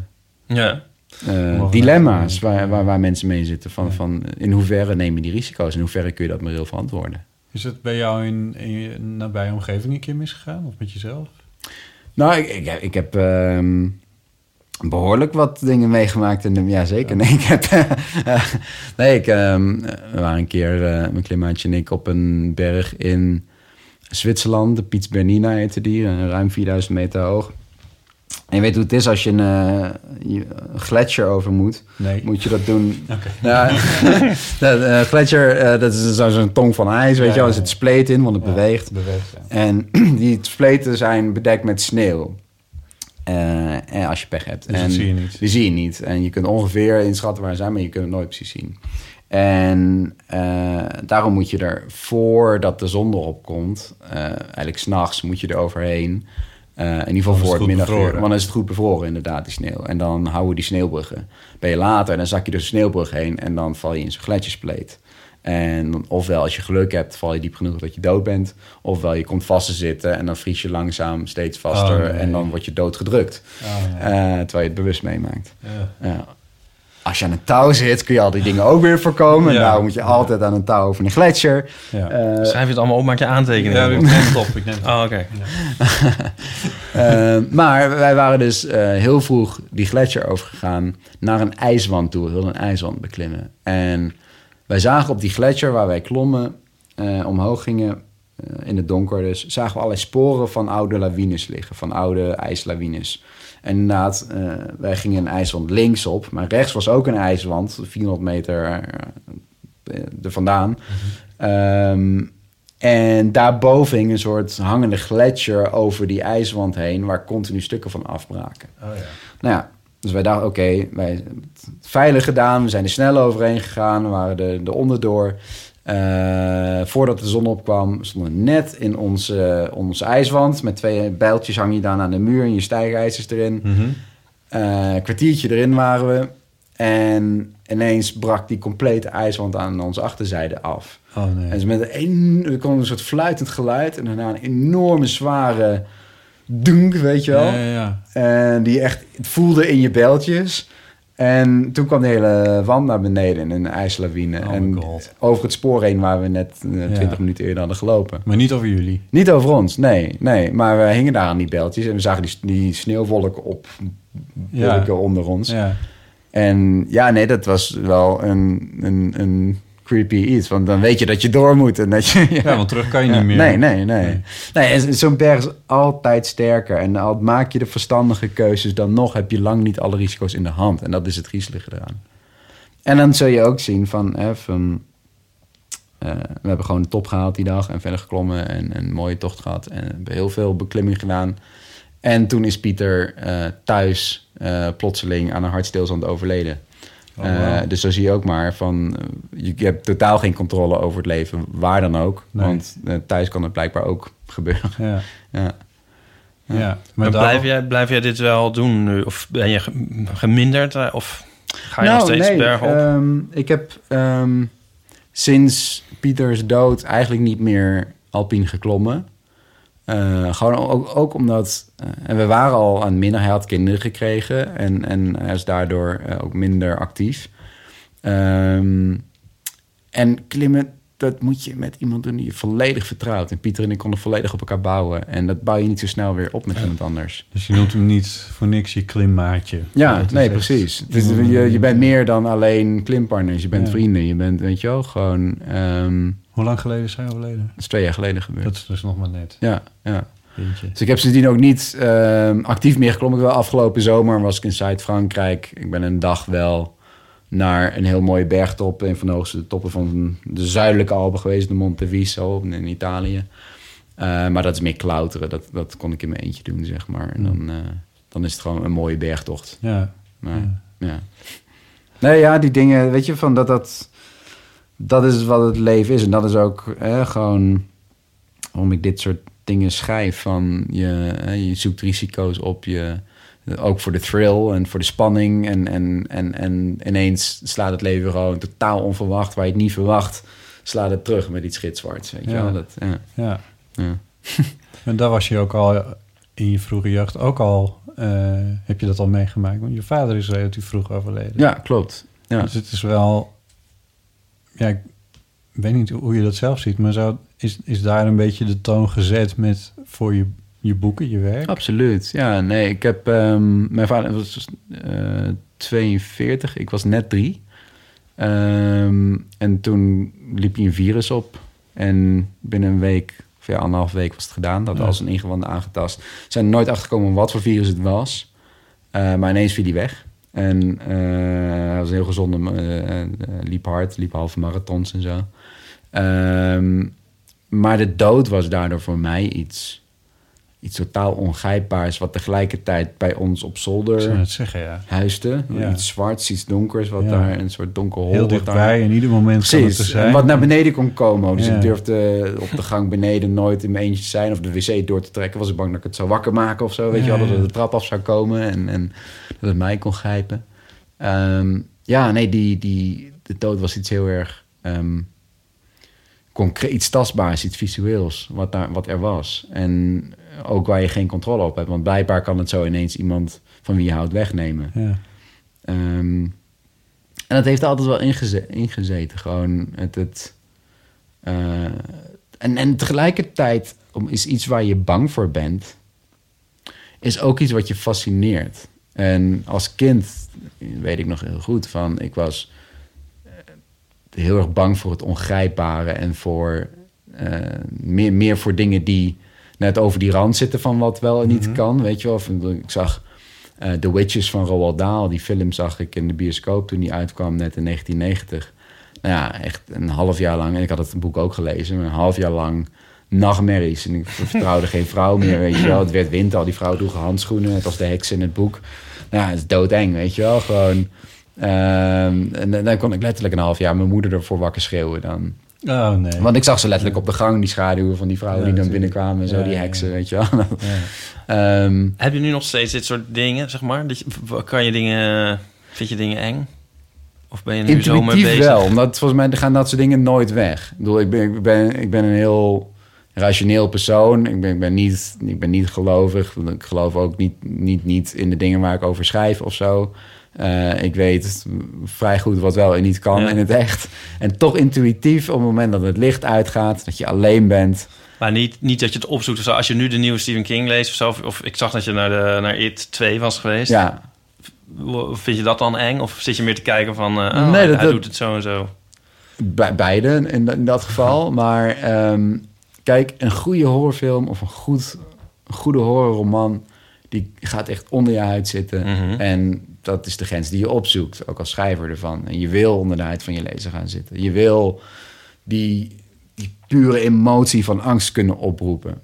Speaker 7: dilemma's waar mensen mee zitten. Van in hoeverre neem je die risico's? In hoeverre kun je dat moreel verantwoorden?
Speaker 5: Is het bij jou in je nabije omgeving een keer misgegaan? Of met jezelf?
Speaker 7: Nou, ik heb... behoorlijk wat dingen meegemaakt. Ja, zeker. Nee, we waren een keer, mijn klimmaatje en ik, op een berg in Zwitserland. De Piz Bernina heette die, ruim 4000 meter hoog. En je weet hoe het is als je een gletsjer over moet. Nee. Moet je dat doen. Okay. De gletsjer, dat is zo'n tong van ijs, weet je wel. Er zit spleet in, want het beweegt. En die spleten zijn bedekt met sneeuw. En als je pech hebt.
Speaker 5: Dus
Speaker 7: en
Speaker 5: zie je niet.
Speaker 7: Die zie je niet. En je kunt ongeveer inschatten waar ze zijn, maar je kunt het nooit precies zien. En daarom moet je er, voordat de zon erop komt, eigenlijk 's nachts moet je er overheen. In ieder geval voor het middaguur. Want dan is het goed bevroren, inderdaad, die sneeuw. En dan houden die sneeuwbruggen. Ben je later, dan zak je door de sneeuwbrug heen en dan val je in zo'n gletsjerspleet. En ofwel, als je geluk hebt, val je diep genoeg dat je dood bent. Ofwel, je komt vast te zitten en dan vries je langzaam steeds vaster. En dan word je doodgedrukt. Terwijl je het bewust meemaakt. Ja. Als je aan een touw zit, kun je al die dingen ook weer voorkomen. Ja. Nou moet je altijd aan een touw over een gletsjer.
Speaker 6: Ja. Schrijf je het allemaal op, maak je aantekeningen.
Speaker 5: Ja, ik neem het op.
Speaker 6: Oké.
Speaker 7: Maar wij waren dus heel vroeg die gletsjer overgegaan naar een ijswand toe. We wilden een ijswand beklimmen. En wij zagen op die gletsjer waar wij klommen, omhoog gingen, in het donker dus, zagen we allerlei sporen van oude lawines liggen, van oude ijslawines. En inderdaad, wij gingen een ijswand linksop, maar rechts was ook een ijswand, 400 meter er vandaan. En daarboven hing een soort hangende gletsjer over die ijswand heen, waar continu stukken van afbraken. Oh ja. Nou ja, dus wij dachten, oké, wij hebben het veilig gedaan. We zijn er snel overheen gegaan. We waren er onderdoor. Voordat de zon opkwam, stonden we net in onze ijswand. Met 2 bijltjes hang je dan aan de muur en je stijgijzers erin. Een kwartiertje erin waren we. En ineens brak die complete ijswand aan onze achterzijde af. Oh, nee. En dus er kwam een soort fluitend geluid. En daarna een enorme zware dunk, weet je wel. Ja. En die echt voelde in je bijltjes. En toen kwam de hele wand naar beneden in een ijslawine. En over het spoor heen waar we net 20 minuten eerder hadden gelopen.
Speaker 5: Maar niet over jullie?
Speaker 7: Niet over ons, nee. Maar we hingen daar aan die bijltjes. En we zagen die sneeuwwolken onder ons. Ja. En dat was wel een creepy iets. Want dan weet je dat je door moet. En dat je,
Speaker 5: want terug kan je niet meer.
Speaker 7: Nee, zo'n berg is altijd sterker. En al maak je de verstandige keuzes, dan nog heb je lang niet alle risico's in de hand. En dat is het griezelige eraan. En dan zul je ook zien van we hebben gewoon de top gehaald die dag en verder geklommen en een mooie tocht gehad. En hebben heel veel beklimming gedaan. En toen is Pieter thuis plotseling aan een hartstilstand overleden. Wow. Dus zo zie je ook maar van... je hebt totaal geen controle over het leven, waar dan ook. Nee. Want thuis kan het blijkbaar ook gebeuren.
Speaker 6: Ja. Maar blijf jij dit wel doen nu? Of ben je geminderd? Of ga je nog steeds bergop?
Speaker 7: Ik heb sinds Pieters dood eigenlijk niet meer alpien geklommen. Gewoon ook omdat... en we waren al aan het minder. Hij had kinderen gekregen. En hij is daardoor ook minder actief. En klimmen, dat moet je met iemand doen die je volledig vertrouwt. En Pieter en ik konden volledig op elkaar bouwen. En dat bouw je niet zo snel weer op met iemand anders.
Speaker 5: Dus je noemt hem niet voor niks je klimmaatje.
Speaker 7: Ja, nee, precies. Dus je bent meer dan alleen klimpartners. Je bent vrienden. Je bent, weet je wel, gewoon...
Speaker 5: Hoe lang geleden is hij overleden?
Speaker 7: Dat is 2 jaar geleden gebeurd.
Speaker 5: Dat is dus nog maar net.
Speaker 7: Ja. Dus ik heb sindsdien ook niet actief meer geklommen. Wel afgelopen zomer was ik in Zuid-Frankrijk. Ik ben een dag wel naar een heel mooie bergtop. Een van de hoogste toppen van de zuidelijke Alpen geweest. De Monte Viso in Italië. Maar dat is meer klauteren. Dat kon ik in mijn eentje doen, zeg maar. En dan is het gewoon een mooie bergtocht.
Speaker 5: Ja.
Speaker 7: Ja. Nee, ja, die dingen, weet je, van dat is wat het leven is. En dat is ook gewoon waarom ik dit soort dingen schrijf. Van je zoekt risico's op, ook voor de thrill en voor de spanning. En ineens slaat het leven gewoon totaal onverwacht. Waar je het niet verwacht, slaat het terug met iets gitzwarts. Weet je wel?
Speaker 5: Ja. En daar was je ook al in je vroege jeugd ook al... heb je dat al meegemaakt? Want je vader is relatief vroeg overleden.
Speaker 7: Ja, klopt. Ja.
Speaker 5: Dus het is wel... Ja, ik weet niet hoe je dat zelf ziet... maar is daar een beetje de toon gezet voor je boeken, je werk?
Speaker 7: Absoluut, ja. Nee, ik heb... mijn vader was 42, ik was net 3. En toen liep hij een virus op. En binnen een week, of 1,5 week was het gedaan. Dat als een ingewanden aangetast. Zijn er nooit achtergekomen wat voor virus het was. Maar ineens viel hij weg. En hij was een heel gezonde, liep hard, liep halve marathons en zo. Maar de dood was daardoor voor mij iets totaal ongrijpbaars... wat tegelijkertijd bij ons op zolder huisde. Ja. Iets zwarts, iets donkers, wat daar een soort donker hol...
Speaker 5: Heel dichtbij, in ieder moment kan het er zijn.
Speaker 7: En wat naar beneden kon komen. Dus ik durfde op de gang beneden nooit in mijn eentje te zijn... of de wc door te trekken. Was ik bang dat ik het zou wakker maken of zo. Weet je wel, dat het de trap af zou komen en dat het mij kon grijpen. De dood was iets heel erg... concreet, iets tastbaars, iets visueels, wat er was. En ook waar je geen controle op hebt. Want blijkbaar kan het zo ineens iemand van wie je houdt wegnemen. Ja. En dat heeft er altijd wel ingezeten. Gewoon en tegelijkertijd is iets waar je bang voor bent... is ook iets wat je fascineert. En als kind weet ik nog heel goed van... ik was heel erg bang voor het ongrijpbare... en voor meer voor dingen die net over die rand zitten... van wat wel en niet kan, weet je wel. Of, ik zag The Witches van Roald Dahl. Die film zag ik in de bioscoop toen die uitkwam, net in 1990. Nou ja, echt een half jaar lang... en ik had het boek ook gelezen... een half jaar lang nachtmerries. En ik vertrouwde geen vrouw meer, weet je wel. Het werd winter, al die vrouwen droegen handschoenen... net als de heks in het boek. Nou ja, het is doodeng, weet je wel. Gewoon... en dan kon ik letterlijk een half jaar mijn moeder ervoor wakker schreeuwen dan.
Speaker 5: Oh, nee.
Speaker 7: Want ik zag ze letterlijk op de gang, die schaduwen van die vrouwen die dan binnenkwamen en zo, die heksen, weet je wel.
Speaker 6: Heb je nu nog steeds dit soort dingen, zeg maar? Vind je dingen eng? Of ben je nu zo mee bezig?
Speaker 7: Intuïtief wel, omdat volgens mij gaan dat soort dingen nooit weg. Ik bedoel, ik ben een heel rationeel persoon. Ik ben niet gelovig. Ik geloof ook niet in de dingen waar ik over schrijf of zo. Ik weet vrij goed wat wel en niet kan in het echt. En toch intuïtief, op het moment dat het licht uitgaat... dat je alleen bent...
Speaker 6: Maar niet dat je het opzoekt. Of zo. Als je nu de nieuwe Stephen King leest of zo... of ik zag dat je naar It 2 was geweest...
Speaker 7: Ja.
Speaker 6: Vind je dat dan eng? Of zit je meer te kijken van... hij doet het zo en zo?
Speaker 7: Beide in dat geval. Maar kijk, een goede horrorfilm... of een goede horrorroman... die gaat echt onder je huid zitten. En dat is de grens die je opzoekt, ook als schrijver ervan. En je wil onder de huid van je lezer gaan zitten. Je wil die pure emotie van angst kunnen oproepen.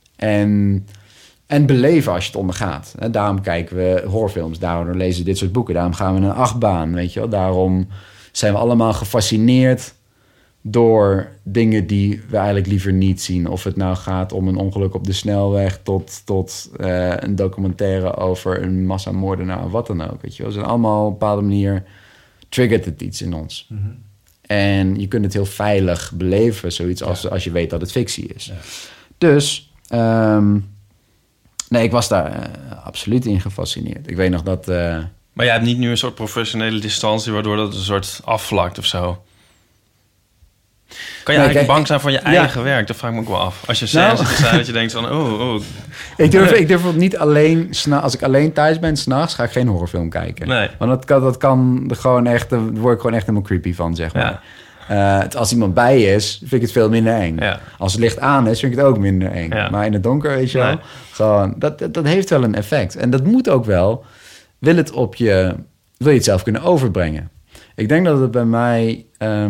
Speaker 7: En beleven als je het ondergaat. Daarom kijken we horrorfilms, daarom lezen we dit soort boeken. Daarom gaan we in een achtbaan, weet je wel. Daarom zijn we allemaal gefascineerd door dingen die we eigenlijk liever niet zien. Of het nou gaat om een ongeluk op de snelweg tot een documentaire over een massamoordenaar of wat dan ook. Weet je wel. Ze zijn allemaal op een bepaalde manier triggert het iets in ons. Mm-hmm. En je kunt het heel veilig beleven, zoiets als je weet dat het fictie is. Ja. Dus, nee, ik was daar absoluut in gefascineerd. Ik weet nog dat...
Speaker 6: Maar jij hebt niet nu een soort professionele distantie, waardoor dat een soort afvlakt of zo? Kan je eigenlijk bang zijn van je eigen werk? Dat vraag ik me ook wel af. Als je scènes zit dat je denkt van...
Speaker 7: Ik durf het niet alleen... Als ik alleen thuis ben, 's nachts ga ik geen horrorfilm kijken.
Speaker 6: Nee.
Speaker 7: Want dat kan gewoon echt... Daar word ik gewoon echt helemaal creepy van, zeg maar. Ja. Als iemand bij is, vind ik het veel minder eng. Ja. Als het licht aan is, vind ik het ook minder eng. Ja. Maar in het donker, weet je wel... Gewoon, dat heeft wel een effect. En dat moet ook wel... Wil je het zelf kunnen overbrengen? Ik denk dat het bij mij...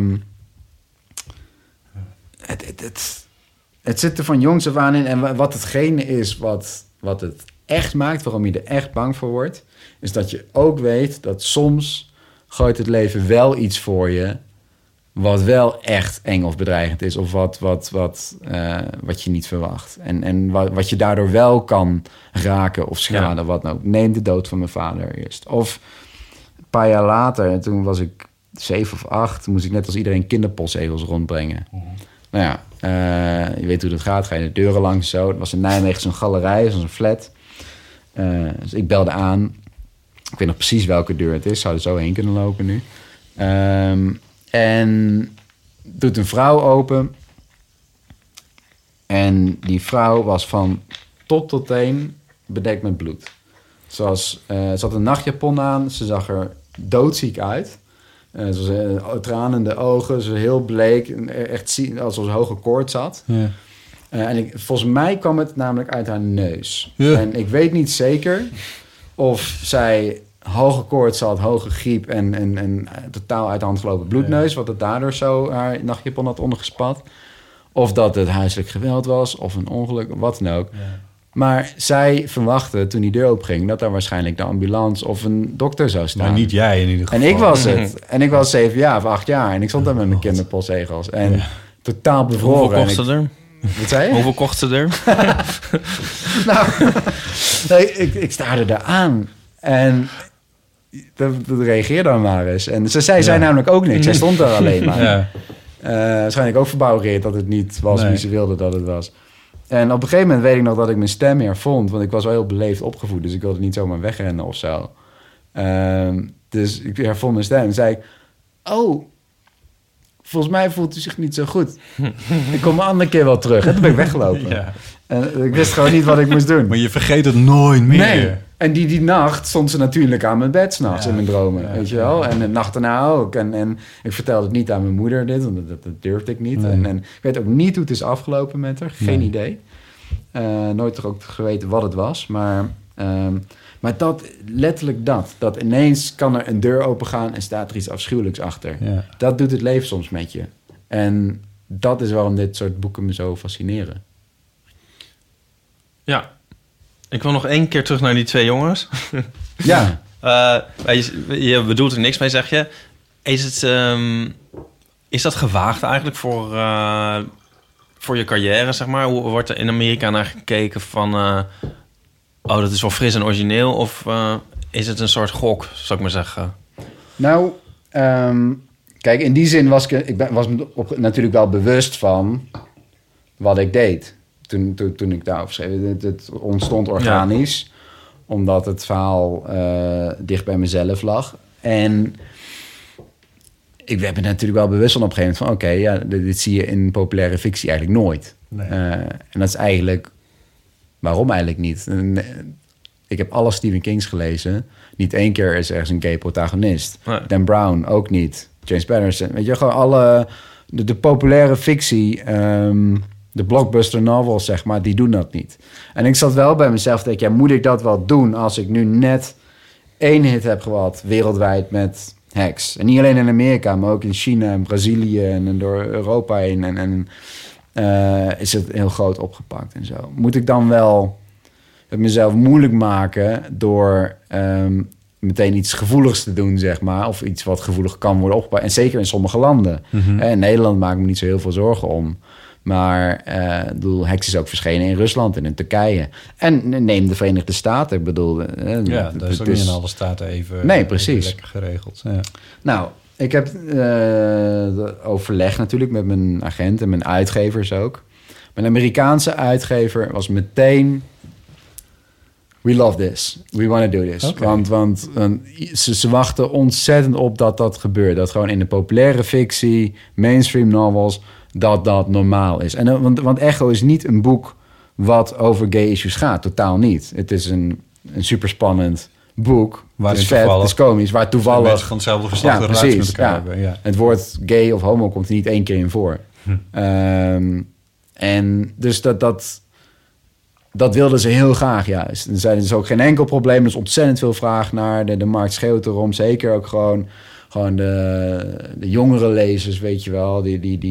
Speaker 7: Het zit er van jongs af aan in. En wat hetgene is wat het echt maakt, waarom je er echt bang voor wordt, is dat je ook weet dat soms gooit het leven wel iets voor je wat wel echt eng of bedreigend is. Of wat je niet verwacht. En wat je daardoor wel kan raken of schaden, wat nou. Neem de dood van mijn vader eerst. Of een paar jaar later, toen was ik 7 of 8, moest ik net als iedereen kinderpostzegels rondbrengen. Nou ja, je weet hoe dat gaat. Ga je de deuren langs zo. Het was in Nijmegen zo'n galerij, zo'n flat. Dus ik belde aan. Ik weet nog precies welke deur het is. Zou er zo heen kunnen lopen nu. En doet een vrouw open. En die vrouw was van top tot teen bedekt met bloed. Ze had een nachtjapon aan. Ze zag er doodziek uit. Ze was tranende ogen, ze heel bleek, echt alsof ze hoge koorts had. Ja. Volgens mij kwam het namelijk uit haar neus. Ja. En ik weet niet zeker of zij hoge koorts had, hoge griep en totaal uit de hand gelopen bloedneus, wat het daardoor zo haar nachtjapon had ondergespat. Of dat het huiselijk geweld was, of een ongeluk, wat dan ook. Ja. Maar zij verwachtte, toen die deur opging, dat daar waarschijnlijk de ambulance of een dokter zou staan.
Speaker 5: Maar niet jij in ieder geval.
Speaker 7: En ik was het. En ik was 7 jaar of 8 jaar. En ik stond daar met mijn kinderpostzegels. En totaal bevroren.
Speaker 6: Hoeveel kost ze er?
Speaker 7: Wat zei je?
Speaker 6: Hoeveel kost ze er?
Speaker 7: Ik staarde daar aan. En dat reageer dan maar eens. En zij zei namelijk ook niks. Zij stond daar alleen maar. Ja. Waarschijnlijk ook verbouwereerd dat het niet was wie ze wilde dat het was. En op een gegeven moment weet ik nog dat ik mijn stem hervond. Want ik was wel heel beleefd opgevoed. Dus ik wilde niet zomaar wegrennen of zo. Dus ik hervond mijn stem. En zei ik... Oh, volgens mij voelt u zich niet zo goed. Ik kom een andere keer wel terug. En toen ben ik weggelopen. Ja. En ik wist gewoon niet wat ik moest doen.
Speaker 5: Maar je vergeet het nooit meer.
Speaker 7: Nee. En die nacht stond ze natuurlijk aan mijn bed 's nachts in mijn dromen. Weet je wel? En de nacht daarna ook. En ik vertelde het niet aan mijn moeder dit. Want dat durfde ik niet. Nee. En ik weet ook niet hoe het is afgelopen met haar. Geen idee. Nooit toch ook geweten wat het was. Maar dat, letterlijk dat ineens kan er een deur opengaan en staat er iets afschuwelijks achter. Ja. Dat doet het leven soms met je. En dat is waarom dit soort boeken me zo fascineren. Ja.
Speaker 6: Ik wil nog 1 keer terug naar die 2 jongens.
Speaker 7: Ja.
Speaker 6: Je bedoelt er niks mee, zeg je. Is dat gewaagd eigenlijk voor je carrière, zeg maar? Hoe wordt er in Amerika naar gekeken van... dat is wel fris en origineel? Of is het een soort gok, zou ik maar zeggen?
Speaker 7: Nou, kijk, in die zin was ik natuurlijk wel bewust van wat ik deed. Toen ik daarover schreef. Het ontstond organisch. Ja. Omdat het verhaal dicht bij mezelf lag. En ik werd me natuurlijk wel bewust van op een gegeven moment van... dit zie je in populaire fictie eigenlijk nooit. Nee. En dat is eigenlijk... Waarom eigenlijk niet? Ik heb alle Stephen Kings gelezen. Niet 1 keer is ergens een gay protagonist. Nee. Dan Brown ook niet. James Patterson. Weet je, gewoon alle... De populaire fictie... de blockbuster novels, zeg maar, die doen dat niet. En ik zat wel bij mezelf te denken... moet ik dat wel doen als ik nu net 1 hit heb gehad... wereldwijd met heks. En niet alleen in Amerika, maar ook in China en Brazilië en door Europa heen. En is het heel groot opgepakt en zo. Moet ik dan wel het mezelf moeilijk maken door meteen iets gevoeligs te doen, zeg maar. Of iets wat gevoelig kan worden opgepakt. En zeker in sommige landen. In Nederland maak ik me niet zo heel veel zorgen om. Maar heks is ook verschenen in Rusland en in Turkije. En neem de Verenigde Staten. Ik bedoel...
Speaker 5: dat is ook niet in alle staten even,
Speaker 7: precies.
Speaker 5: even lekker geregeld. Ja.
Speaker 7: Nou, ik heb overleg natuurlijk met mijn agent en mijn uitgevers ook. Mijn Amerikaanse uitgever was meteen... We love this. We want to do this. Okay. Want ze wachten ontzettend op dat gebeurt. Dat gewoon in de populaire fictie, mainstream novels... dat normaal is. Want Echo is niet een boek wat over gay issues gaat. Totaal niet. Het is een superspannend boek. Het is vet, het is komisch. Waar toevallig...
Speaker 5: mensen van hetzelfde geslacht relatie met elkaar hebben. Ja.
Speaker 7: Het woord gay of homo komt er niet 1 keer in voor. En dus dat wilden ze heel graag juist. Er zijn dus ook geen enkel probleem. Er is ontzettend veel vraag naar. De markt schreeuwt erom. Zeker ook gewoon de jongere lezers, weet je wel.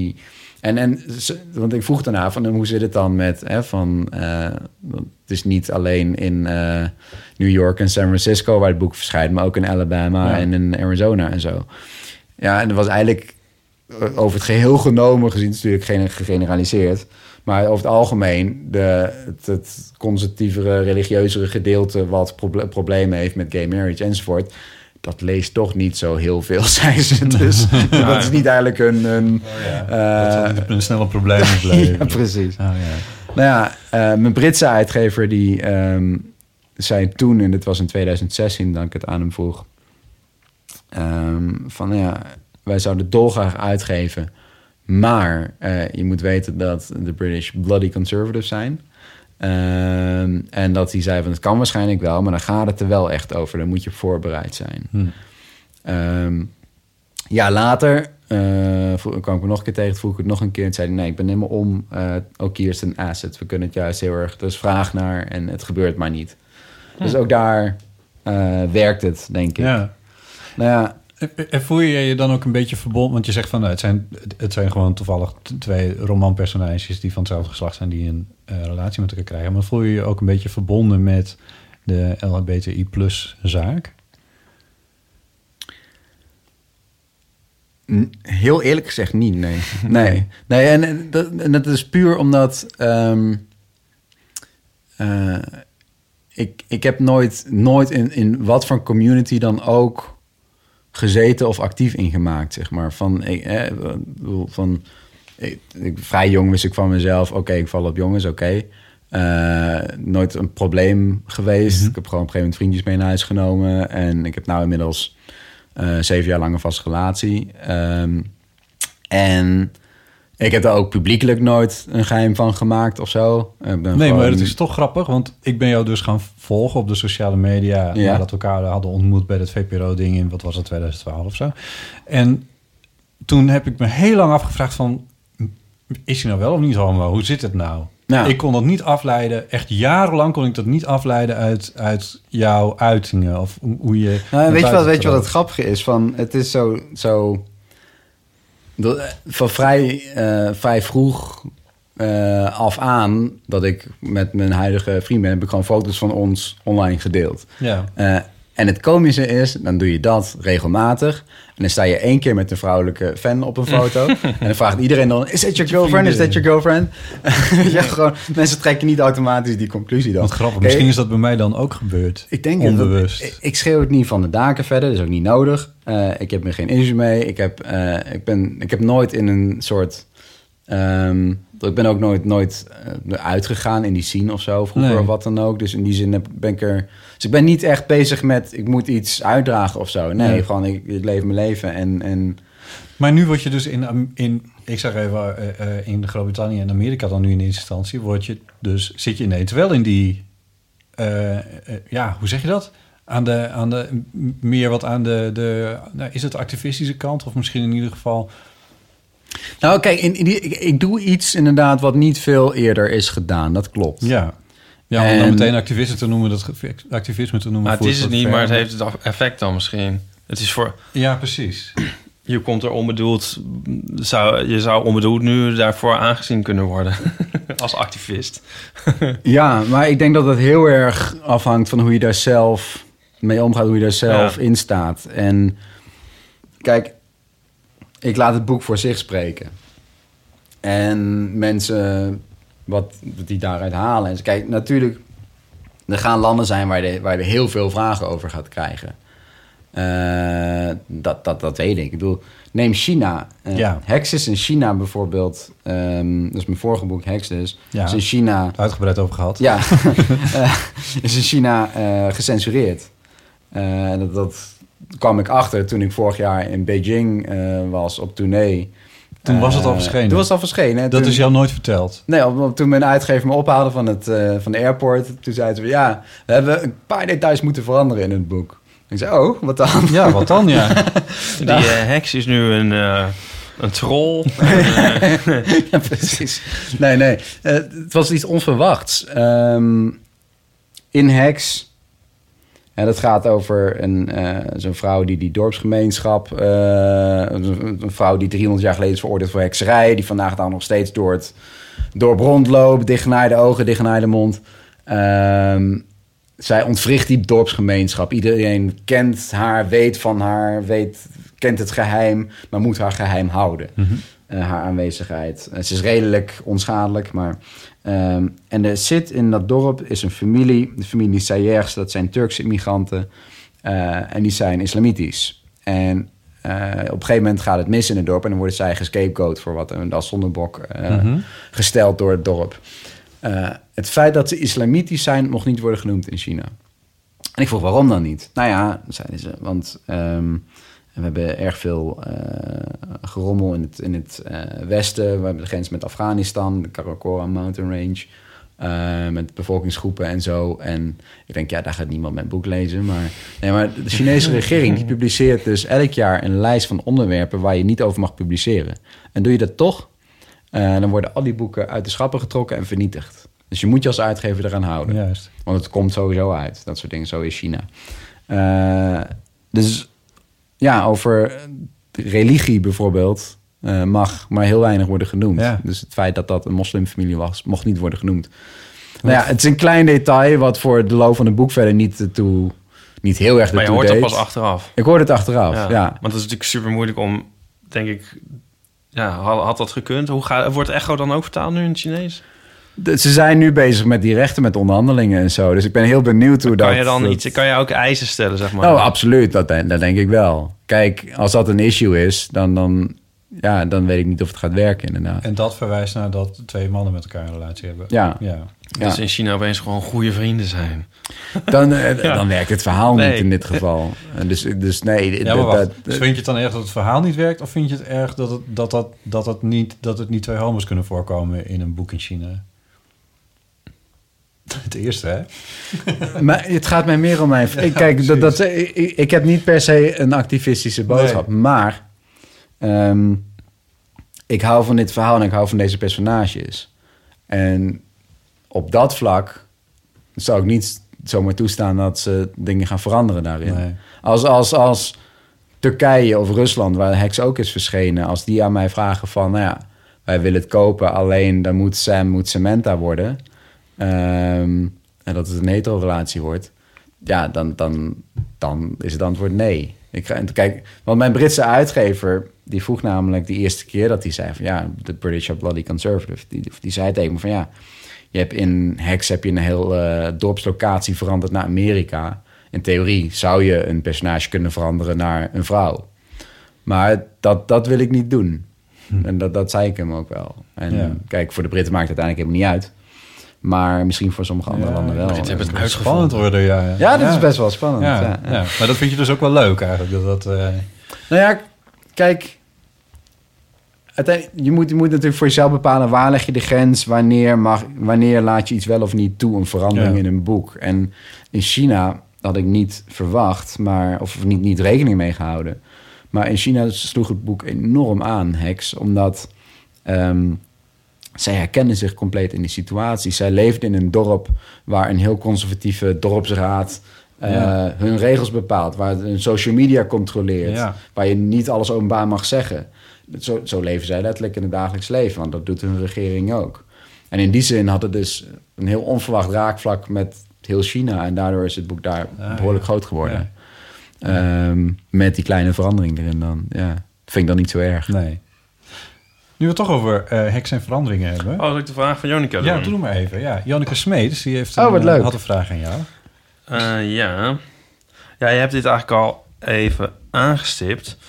Speaker 7: Want ik vroeg daarna van hoe zit het dan met... het is niet alleen in New York en San Francisco waar het boek verschijnt... maar ook in Alabama en in Arizona en zo. Ja, en dat was eigenlijk over het geheel genomen gezien... het is natuurlijk gegeneraliseerd... maar over het algemeen het conservatievere, religieuzere gedeelte... wat problemen heeft met gay marriage enzovoort... dat leest toch niet zo heel veel, zei ze. Dus dat is niet eigenlijk een
Speaker 5: dat zal niet een snelle probleem blijven.
Speaker 7: Ja, precies. Oh, ja. Nou ja, mijn Britse uitgever die zei toen... en dit was in 2016 dat ik het aan hem vroeg... wij zouden dolgraag uitgeven... maar je moet weten dat de British bloody conservative zijn... en dat hij zei van het kan waarschijnlijk wel, maar dan gaat het er wel echt over. Dan moet je voorbereid zijn. Later kwam ik me nog een keer tegen, vroeg ik het nog een keer en zei nee, ik ben helemaal om. Ook hier is het een asset. We kunnen het juist heel erg. Er is vraag naar en het gebeurt maar niet. Dus ook daar werkt het, denk ik.
Speaker 5: Ja.
Speaker 7: Nou ja.
Speaker 5: En voel je je dan ook een beetje verbonden? Want je zegt van het zijn gewoon toevallig 2 romanpersonages die van hetzelfde geslacht zijn die een relatie met elkaar krijgen. Maar voel je je ook een beetje verbonden met de LHBTI+ zaak?
Speaker 7: Heel eerlijk gezegd niet, nee. Nee, en dat is puur omdat ik heb nooit in wat voor community dan ook gezeten of actief ingemaakt, zeg maar. Vrij jong wist ik van mezelf, oké, ik val op jongens, oké. Nooit een probleem geweest. Ik heb gewoon op een gegeven moment vriendjes mee naar huis genomen. En ik heb nou inmiddels 7 jaar lang een vaste relatie. En ik heb daar ook publiekelijk nooit een geheim van gemaakt of zo.
Speaker 5: Maar het is toch grappig, want ik ben jou dus gaan volgen op de sociale media... nadat we elkaar hadden ontmoet bij het VPRO-ding in, wat was het, 2012 of zo. En toen heb ik me heel lang afgevraagd van... is hij nou wel of niet homo? Hoe zit het nou? Nou, ik kon dat niet afleiden. Echt jarenlang kon ik dat niet afleiden uit jouw uitingen. Of hoe je...
Speaker 7: Nou, weet je wat het grappige is? Van, het is zo van vrij vroeg af aan... dat ik met mijn huidige vriend ben... heb ik gewoon foto's van ons online gedeeld.
Speaker 5: Ja.
Speaker 7: En het komische is, dan doe je dat regelmatig... en dan sta je 1 keer met een vrouwelijke fan op een foto... en dan vraagt iedereen dan... Is that your girlfriend? Is that your girlfriend? Ja, gewoon, mensen trekken niet automatisch die conclusie dan.
Speaker 5: Wat grappig, misschien is dat bij mij dan ook gebeurd.
Speaker 7: Ik denk
Speaker 5: onbewust.
Speaker 7: Ik schreeuw het niet van de daken verder, dat is ook niet nodig. Ik heb er geen issue mee. Ik heb nooit in een soort... ik ben ook nooit uitgegaan in die scene of zo, vroeger of wat dan ook. Dus in die zin ben ik er... Dus ik ben niet echt bezig met, ik moet iets uitdragen of zo. Nee, gewoon ik leef mijn leven en...
Speaker 5: Maar nu word je dus ik zeg even, in Groot-Brittannië en Amerika dan nu in eerste instantie, zit je ineens wel in die... hoe zeg je dat? Is het de activistische kant of misschien in ieder geval...
Speaker 7: Nou, kijk, ik doe iets inderdaad wat niet veel eerder is gedaan. Dat klopt.
Speaker 5: Ja, om dan meteen activisme te noemen. Maar het is het niet, maar het heeft het effect dan misschien.
Speaker 6: Het is voor...
Speaker 5: Ja, precies.
Speaker 6: Je komt er onbedoeld... Je zou onbedoeld nu daarvoor aangezien kunnen worden. Als activist.
Speaker 7: Ja, maar ik denk dat het heel erg afhangt van hoe je daar zelf mee omgaat, hoe je daar zelf in staat. En kijk, ik laat het boek voor zich spreken. En mensen wat die daaruit halen. En kijk, natuurlijk, er gaan landen zijn waar je heel veel vragen over gaat krijgen. Dat weet ik. Ik bedoel, neem China. Hexes in China bijvoorbeeld. Dat is mijn vorige boek, Hexes.
Speaker 5: Ja,
Speaker 7: is in China
Speaker 5: uitgebreid over gehad.
Speaker 7: Ja, is in China gecensureerd. Dat kwam ik achter toen ik vorig jaar in Beijing was op tournee.
Speaker 5: Toen was het al verschenen?
Speaker 7: Toen was het al verschenen.
Speaker 5: Dat is jou nooit verteld?
Speaker 7: Nee, toen mijn uitgever me ophaalde van de airport... toen zeiden ze, ja, we hebben een paar details moeten veranderen in het boek. Ik zei, oh, wat dan?
Speaker 5: Ja, wat dan, ja.
Speaker 6: Die heks is nu een troll.
Speaker 7: Ja, precies. Nee. Het was iets onverwachts. In Hex... En dat gaat over zo'n vrouw die dorpsgemeenschap... een vrouw die 300 jaar geleden is veroordeeld voor hekserij... die vandaag dan nog steeds door het dorp rondloopt... dichtgenaaide ogen, dichtgenaaide mond. Zij ontwricht die dorpsgemeenschap. Iedereen kent haar, weet van haar, kent het geheim... maar moet haar geheim houden. Mm-hmm. Haar aanwezigheid. Ze is redelijk onschadelijk, maar... en er zit in dat dorp is een familie, de familie Sayers, dat zijn Turkse immigranten. En die zijn islamitisch. En op een gegeven moment gaat het mis in het dorp... en dan worden zij gescapegoat voor wat als zondebok gesteld door het dorp. Het feit dat ze islamitisch zijn, mocht niet worden genoemd in China. En ik vroeg, waarom dan niet? Nou ja, zeiden ze, want... we hebben erg veel gerommel in het westen. We hebben de grens met Afghanistan, de Karakoram Mountain Range... met bevolkingsgroepen en zo. En ik denk, ja, daar gaat niemand mijn boek lezen. Maar de Chinese regering die publiceert dus elk jaar een lijst van onderwerpen... waar je niet over mag publiceren. En doe je dat toch, dan worden al die boeken uit de schappen getrokken en vernietigd. Dus je moet je als uitgever eraan houden.
Speaker 5: Juist.
Speaker 7: Want het komt sowieso uit, dat soort dingen. Zo is China. Dus... Ja, over religie bijvoorbeeld mag maar heel weinig worden genoemd. Ja. Dus het feit dat dat een moslimfamilie was, mocht niet worden genoemd. Nou ja, het is een klein detail wat voor de loop van het boek verder niet heel erg ertoe deed.
Speaker 6: Maar je hoort het pas achteraf.
Speaker 7: Ik hoorde het achteraf, ja.
Speaker 6: Want het is natuurlijk super moeilijk om, denk ik... Ja, had dat gekund? Wordt Echo dan ook vertaald nu in het Chinees?
Speaker 7: Ze zijn nu bezig met die rechten, met onderhandelingen en zo. Dus ik ben heel benieuwd hoe dat...
Speaker 6: Kan je ook eisen stellen, zeg maar?
Speaker 7: Oh, absoluut. Dat denk ik wel. Kijk, als dat een issue is, dan weet ik niet of het gaat werken, inderdaad.
Speaker 5: En dat verwijst naar dat twee mannen met elkaar een relatie hebben.
Speaker 7: Ja.
Speaker 6: Dus in China opeens gewoon goede vrienden zijn.
Speaker 7: Dan werkt het verhaal niet in dit geval. Dus nee.
Speaker 5: Dus vind je het dan erg dat het verhaal niet werkt? Of vind je het erg dat het niet twee homo's kunnen voorkomen in een boek in China? Het eerste, hè?
Speaker 7: Maar het gaat mij meer om mijn... Ik heb niet per se een activistische boodschap. Nee. Maar ik hou van dit verhaal en ik hou van deze personages. En op dat vlak zou ik niet zomaar toestaan dat ze dingen gaan veranderen daarin. Nee. Als Turkije of Rusland, waar de heks ook is verschenen... als die aan mij vragen van... nou ja, wij willen het kopen, alleen dan moet Samantha worden... en dat het een hetero-relatie wordt... ja, dan is het antwoord nee. Kijk, want mijn Britse uitgever... die vroeg namelijk de eerste keer dat hij zei... van ja, de British are bloody conservative. Die zei tegen me van ja... je hebt in Hex een heel dorpslocatie veranderd naar Amerika. In theorie zou je een personage kunnen veranderen naar een vrouw. Maar dat wil ik niet doen. En dat zei ik hem ook wel. En kijk, voor de Britten maakt het uiteindelijk helemaal niet uit... Maar misschien voor sommige andere landen wel.
Speaker 5: Het hebben het spannend worden,
Speaker 7: Ja, dat is best wel spannend.
Speaker 5: Ja. Maar dat vind je dus ook wel leuk eigenlijk.
Speaker 7: Nou ja, kijk... Uiteindelijk, je moet natuurlijk voor jezelf bepalen... waar leg je de grens, wanneer laat je iets wel of niet toe... een verandering in een boek. En in China had ik niet verwacht... of niet rekening mee gehouden. Maar in China sloeg het boek enorm aan, Hex. Omdat... zij herkennen zich compleet in die situatie. Zij leefden in een dorp waar een heel conservatieve dorpsraad... hun regels bepaalt, waar hun social media controleert,
Speaker 5: Ja.
Speaker 7: waar je niet alles openbaar mag zeggen. Zo leven zij letterlijk in het dagelijks leven, want dat doet hun regering ook. En in die zin had het dus een heel onverwacht raakvlak met heel China en daardoor is het boek daar behoorlijk groot geworden. Met die kleine verandering erin dan. Ja, dat vind ik dan niet zo erg.
Speaker 5: Nee. Nu we het toch over heks en veranderingen hebben.
Speaker 6: Oh, zal ik de vraag van Jonica doen?
Speaker 5: Ja, doe maar even. Ja, Janneke Smeets, die heeft
Speaker 7: wat leuk.
Speaker 5: had een vraag aan jou.
Speaker 6: Ja, je hebt dit eigenlijk al even aangestipt.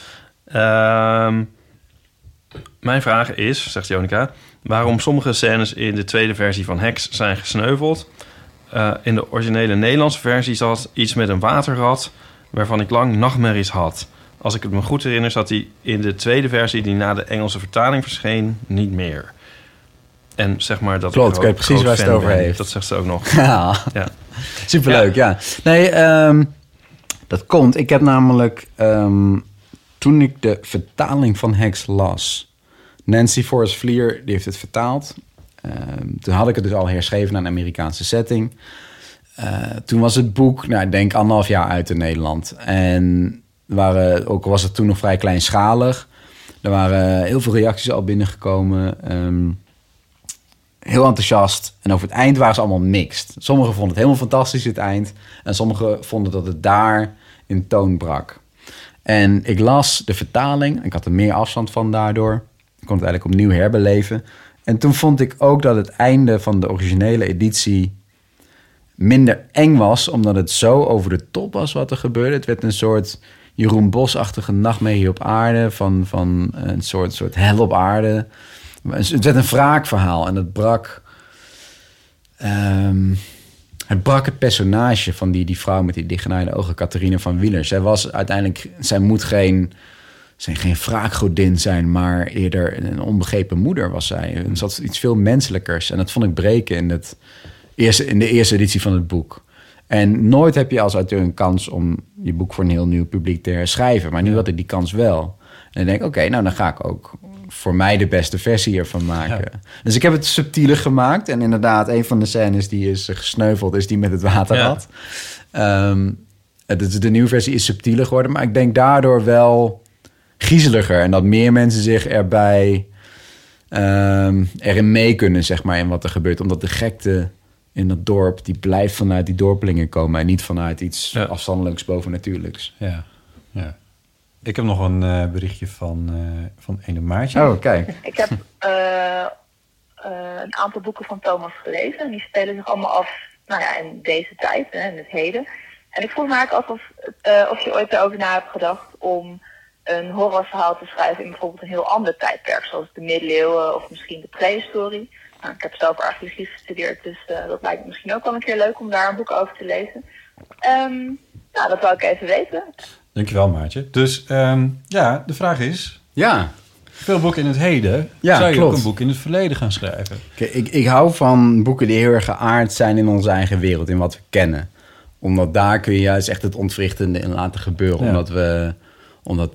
Speaker 6: Mijn vraag is, zegt Jonica, waarom sommige scènes in de tweede versie van Heks zijn gesneuveld. In de originele Nederlandse versie zat iets met een waterrat waarvan ik lang nachtmerries had. Als ik het me goed herinner, zat hij in de tweede versie die na de Engelse vertaling verscheen niet meer. En zeg maar dat
Speaker 7: Klopt, ik weet precies waar ze het over heeft.
Speaker 6: Dat zegt ze ook nog.
Speaker 7: Ja,
Speaker 6: Ja.
Speaker 7: superleuk, ja. Nee, dat komt. Ik heb namelijk, toen ik de vertaling van Heks las, Nancy Forrest Vlier, die heeft het vertaald. Toen had ik het dus al herschreven naar een Amerikaanse setting. Toen was het boek, ik denk 1,5 jaar uit in Nederland. En ook al was het toen nog vrij kleinschalig, er waren heel veel reacties al binnengekomen. Heel enthousiast. En over het eind waren ze allemaal mixed. Sommigen vonden het helemaal fantastisch, het eind. En sommigen vonden dat het daar in toon brak. En ik las de vertaling. Ik had er meer afstand van daardoor. Ik kon het eigenlijk opnieuw herbeleven. En toen vond ik ook dat het einde van de originele editie minder eng was, omdat het zo over de top was wat er gebeurde. Het werd een soort Jeroen Bos-achtige nachtmerrie op aarde, van een soort hel op aarde. Het werd een wraakverhaal en het brak het personage van die vrouw met die dichtgenaaide ogen, Catharina van Wieler. Zij moet geen wraakgodin zijn, maar eerder een onbegrepen moeder was zij. Er zat iets veel menselijkers en dat vond ik breken in de eerste editie van het boek. En nooit heb je als auteur een kans om je boek voor een heel nieuw publiek te herschrijven. Maar nu had ik die kans wel. En ik denk, oké, dan ga ik ook voor mij de beste versie ervan maken. Ja. Dus ik heb het subtieler gemaakt. En inderdaad, een van de scènes die is gesneuveld is die met het waterrad. Ja. De nieuwe versie is subtieler geworden. Maar ik denk daardoor wel griezeliger. En dat meer mensen zich erin mee kunnen, zeg maar, in wat er gebeurt. Omdat de gekte in dat dorp, die blijft vanuit die dorpelingen komen en niet vanuit iets afstandelijks bovennatuurlijks.
Speaker 5: Ja. Ik heb nog een berichtje van Ene Maartje.
Speaker 7: Oh, kijk.
Speaker 8: Ik heb een aantal boeken van Thomas gelezen en die spelen zich allemaal af in deze tijd, in het heden. En ik vroeg me eigenlijk af of je ooit erover na hebt gedacht om een horrorverhaal te schrijven in bijvoorbeeld een heel ander tijdperk, zoals de middeleeuwen of misschien de prehistorie. Ik heb zelf archeologie gestudeerd, dus dat lijkt me misschien ook wel een keer leuk om daar een boek over te lezen. Dat wou ik even weten.
Speaker 5: Dankjewel, Maartje. Dus de vraag is...
Speaker 7: Ja.
Speaker 5: Veel boeken in het heden.
Speaker 7: Ja,
Speaker 5: zou je
Speaker 7: klopt.
Speaker 5: ook een boek in het verleden gaan schrijven?
Speaker 7: Ik hou van boeken die heel erg geaard zijn in onze eigen wereld, in wat we kennen. Omdat daar kun je juist echt het ontwrichtende in laten gebeuren. Ja. Omdat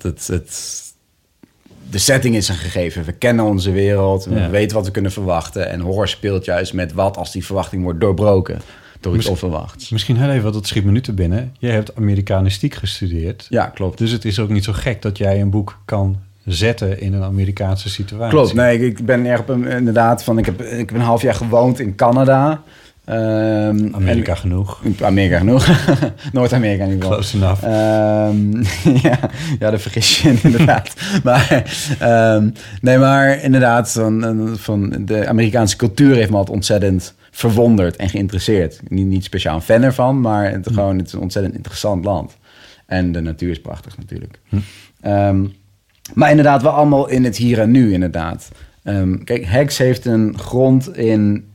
Speaker 7: de setting is een gegeven. We kennen onze wereld. We weten wat we kunnen verwachten. En horror speelt juist met wat als die verwachting wordt doorbroken door iets onverwachts.
Speaker 5: Misschien heel even, want dat schiet me nu te binnen. Jij hebt Amerikanistiek gestudeerd.
Speaker 7: Ja, klopt.
Speaker 5: Dus het is ook niet zo gek dat jij een boek kan zetten in een Amerikaanse situatie.
Speaker 7: Klopt. Nee, ik ben erg inderdaad van... Ik heb een half jaar gewoond in Canada.
Speaker 5: Amerika genoeg.
Speaker 7: Amerika genoeg. Noord-Amerika niet wel.
Speaker 5: Close enough.
Speaker 7: Daar vergis je inderdaad. Maar inderdaad, van de Amerikaanse cultuur heeft me altijd ontzettend verwonderd en geïnteresseerd. Niet speciaal een fan ervan, maar het is een ontzettend interessant land. En de natuur is prachtig natuurlijk. Maar inderdaad, wel allemaal in het hier en nu inderdaad. Kijk, Heks heeft een grond in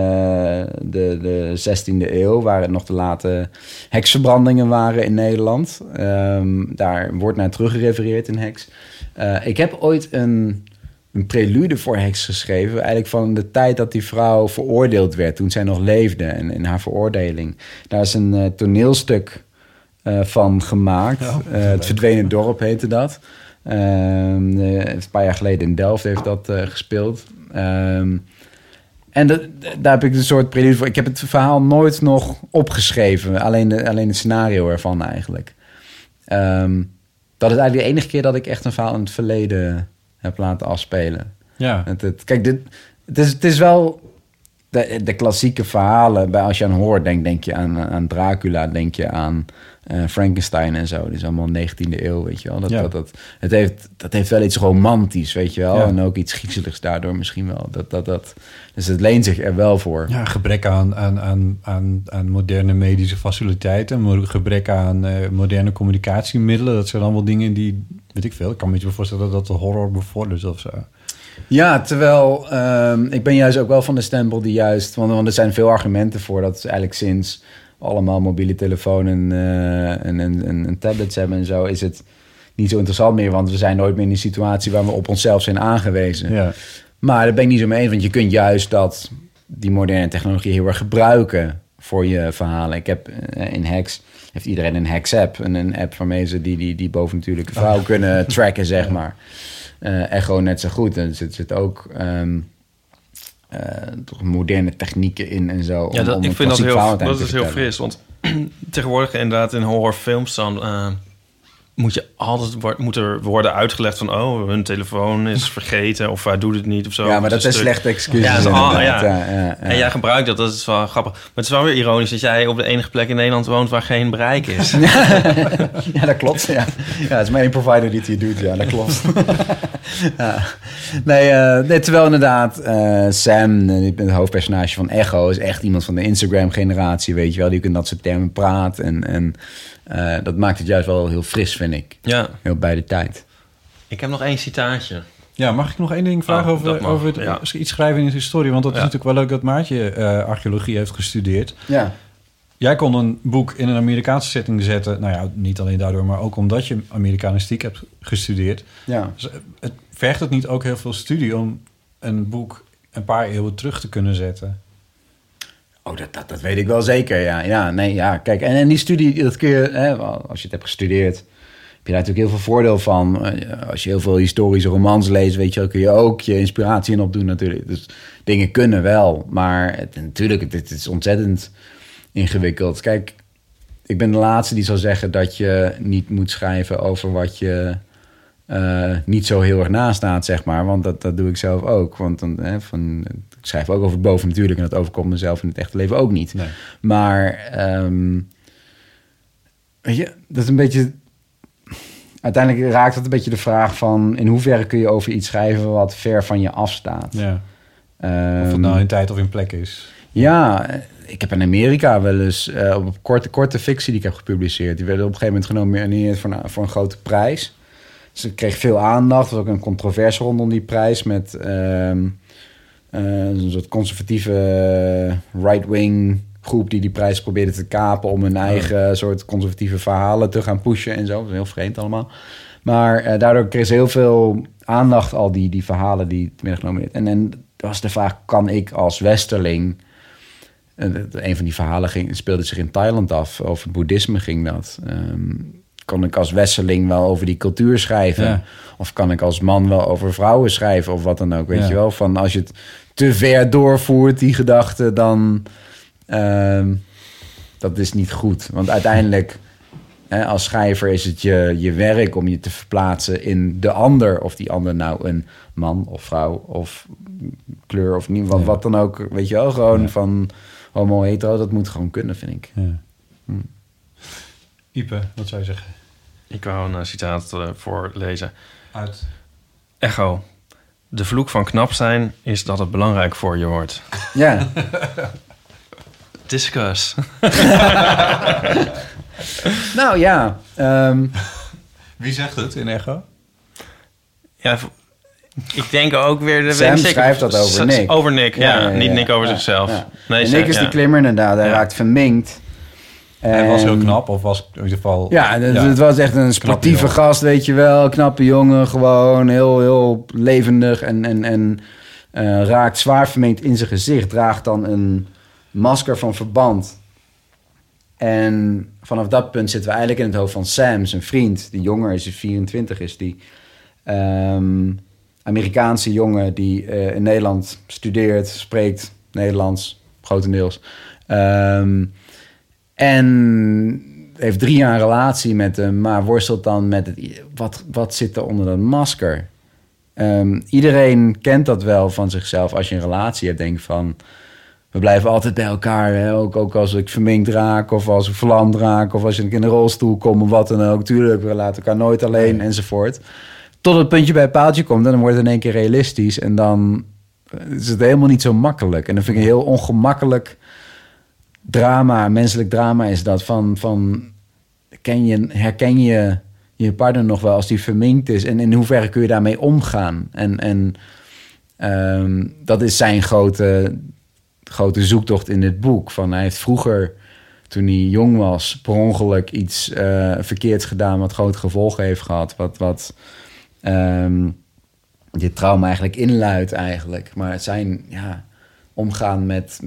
Speaker 7: de 16e eeuw, waar het nog de late heksverbrandingen waren in Nederland. Daar wordt naar teruggerefereerd in Heks. Ik heb ooit een prelude voor Heks geschreven, eigenlijk van de tijd dat die vrouw veroordeeld werd, toen zij nog leefde en in haar veroordeling. Daar is een toneelstuk van gemaakt. Het Verdwenen Dorp heette dat. Een paar jaar geleden in Delft heeft dat gespeeld. En daar heb ik een soort prelude voor. Ik heb het verhaal nooit nog opgeschreven. Alleen het scenario ervan eigenlijk. Dat is eigenlijk de enige keer dat ik echt een verhaal in het verleden heb laten afspelen.
Speaker 5: Ja.
Speaker 7: Kijk, het is wel de klassieke verhalen. Als je aan hoort, denk je aan Dracula, denk je aan Frankenstein en zo. Dat is allemaal 19e eeuw, weet je wel. Dat heeft wel iets romantisch, weet je wel. Ja. En ook iets griezeligs daardoor misschien wel. Dus het leent zich er wel voor.
Speaker 5: Ja, gebrek aan moderne medische faciliteiten. Gebrek aan moderne communicatiemiddelen. Dat zijn allemaal dingen die, weet ik veel. Ik kan me niet voorstellen dat de horror bevordert of zo.
Speaker 7: Ja, terwijl ik ben juist ook wel van de stempel die juist... Want er zijn veel argumenten voor dat eigenlijk sinds allemaal mobiele telefoons en tablets hebben en zo... is het niet zo interessant meer, want we zijn nooit meer in een situatie waar we op onszelf zijn aangewezen. Ja. Maar daar ben ik niet zo mee eens, want je kunt juist die moderne technologie heel erg gebruiken voor je verhalen. Ik heb in Hex, heeft iedereen een Hex-app, een app waarmee ze die bovennatuurlijke vrouw kunnen tracken, zeg maar. Echo net zo goed. En er zit ook toch moderne technieken in en zo.
Speaker 6: Ik vind dat is heel fris. Want tegenwoordig inderdaad in horrorfilms dan moet er worden uitgelegd van hun telefoon is vergeten of hij doet het niet of zo.
Speaker 7: Ja, maar dat is slechte excuses.
Speaker 6: En jij gebruikt dat is wel grappig. Maar het is wel weer ironisch dat jij op de enige plek in Nederland woont waar geen bereik is.
Speaker 7: Ja, dat klopt. Ja, het is maar één provider die het hier doet. Ja, dat klopt. Nee, terwijl inderdaad Sam, het hoofdpersonage van Echo, is echt iemand van de Instagram-generatie, weet je wel. Die ook in dat soort termen praat en dat maakt het juist wel heel fris, vind ik. Ja. Heel bij de tijd.
Speaker 6: Ik heb nog 1 citaatje.
Speaker 5: Ja, mag ik nog 1 ding vragen over iets schrijven in de historie? Want dat is natuurlijk wel leuk dat Maartje archeologie heeft gestudeerd. Ja. Jij kon een boek in een Amerikaanse setting zetten. Nou ja, niet alleen daardoor, maar ook omdat je Amerikanistiek hebt gestudeerd. Ja. Dus vergt het niet ook heel veel studie om een boek een paar eeuwen terug te kunnen zetten?
Speaker 7: Oh, dat weet ik wel zeker, ja. Kijk, en die studie, dat kun je, als je het hebt gestudeerd, heb je daar natuurlijk heel veel voordeel van. Als je heel veel historische romans leest, weet je, kun je ook je inspiratie in opdoen natuurlijk. Dus dingen kunnen wel, maar natuurlijk, het is ontzettend ingewikkeld. Kijk, ik ben de laatste die zal zeggen dat je niet moet schrijven over wat je niet zo heel erg naast staat, zeg maar. Want dat doe ik zelf ook. Want ik schrijf ook over het bovennatuurlijk en dat overkomt mezelf in het echte leven ook niet. Nee. Maar weet je, dat is een beetje... Uiteindelijk raakt het een beetje de vraag van in hoeverre kun je over iets schrijven wat ver van je afstaat. Ja.
Speaker 5: Of het nou in tijd of in plek is.
Speaker 7: Ja, ik heb in Amerika wel eens op korte fictie die ik heb gepubliceerd. Die werden op een gegeven moment genomineerd voor een grote prijs. Dus ik kreeg veel aandacht. Er was ook een controverse rondom die prijs met een soort conservatieve right-wing groep die prijs probeerde te kapen om hun eigen soort conservatieve verhalen te gaan pushen en zo. Dat is heel vreemd allemaal. Maar daardoor kreeg ze heel veel aandacht, al die verhalen die werden genomineerd. En was de vraag, kan ik als westerling... Een van die verhalen speelde zich in Thailand af. Over het boeddhisme ging dat. Kan ik als westerling wel over die cultuur schrijven? Ja. Of kan ik als man wel over vrouwen schrijven? Of wat dan ook, weet je wel? Van als je het te ver doorvoert, die gedachte, dan... dat is niet goed. Want uiteindelijk, als schrijver is het je werk om je te verplaatsen in de ander. Of die ander nou een man of vrouw of kleur of niet. Wat dan ook, weet je wel? Gewoon van homo, hetero, dat moet gewoon kunnen, vind ik. Ja.
Speaker 5: Ipe, wat zou je zeggen?
Speaker 6: Ik wou een citaat voorlezen.
Speaker 5: Uit
Speaker 6: Echo. De vloek van knap zijn is dat het belangrijk voor je wordt.
Speaker 7: Ja.
Speaker 6: Discuss.
Speaker 7: Nou ja.
Speaker 5: Wie zegt het in Echo?
Speaker 6: Ja, ik denk ook weer...
Speaker 7: Sam schrijft dat over Nick.
Speaker 6: Over Nick, niet Nick over zichzelf.
Speaker 7: Ja. Nee, Nick is de klimmer inderdaad. Hij raakt verminkt.
Speaker 5: Hij was heel knap, of was in ieder geval...
Speaker 7: Ja, het was echt een sportieve gast, weet je wel. Knappe jongen, gewoon heel, heel levendig. En raakt zwaar verminkt in zijn gezicht. Draagt dan een masker van verband. En vanaf dat punt zitten we eigenlijk in het hoofd van Sam, zijn vriend. Die jonger is, 24 is die. Amerikaanse jongen die in Nederland studeert, spreekt Nederlands, grotendeels. En heeft 3 jaar een relatie met hem, maar worstelt dan met wat zit er onder dat masker? Iedereen kent dat wel van zichzelf. Als je een relatie hebt, denk ik van... We blijven altijd bij elkaar. Hè? Ook als ik verminkt raak of als ik verlamd raak... of als ik in een rolstoel kom of wat dan ook. Tuurlijk, we laten elkaar nooit alleen enzovoort. Tot het puntje bij het paaltje komt en dan wordt het in één keer realistisch. En dan is het helemaal niet zo makkelijk. En dan vind ik een heel ongemakkelijk drama. Menselijk drama is dat van herken je je partner nog wel als die verminkt is? En in hoeverre kun je daarmee omgaan? En dat is zijn grote zoektocht in dit boek. Hij heeft vroeger, toen hij jong was, per ongeluk iets verkeerds gedaan... wat grote gevolgen heeft gehad. Wat dit trauma eigenlijk inluidt eigenlijk. Maar zijn omgaan met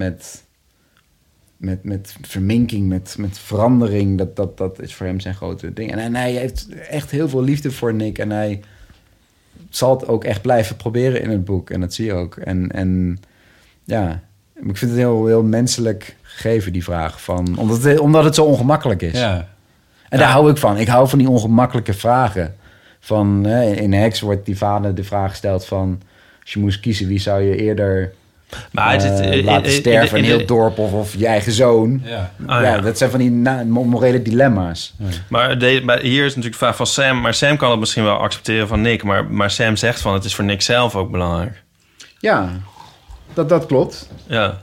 Speaker 7: verminking, met verandering... dat is voor hem zijn grote ding. En hij heeft echt heel veel liefde voor Nick. En hij zal het ook echt blijven proberen in het boek. En dat zie je ook. En ik vind het heel, heel menselijk gegeven, die vraag. Omdat het zo ongemakkelijk is. Ja. En daar hou ik van. Ik hou van die ongemakkelijke vragen. In Heks wordt die vader de vraag gesteld van... als je moest kiezen, wie zou je eerder laten sterven? Een heel dorp of je eigen zoon. Ja. Dat zijn van die morele dilemma's. Ja.
Speaker 6: Maar hier is natuurlijk de vraag van Sam. Maar Sam kan het misschien wel accepteren van Nick. Maar Sam zegt van het is voor Nick zelf ook belangrijk.
Speaker 7: Ja, dat klopt.
Speaker 6: Ja.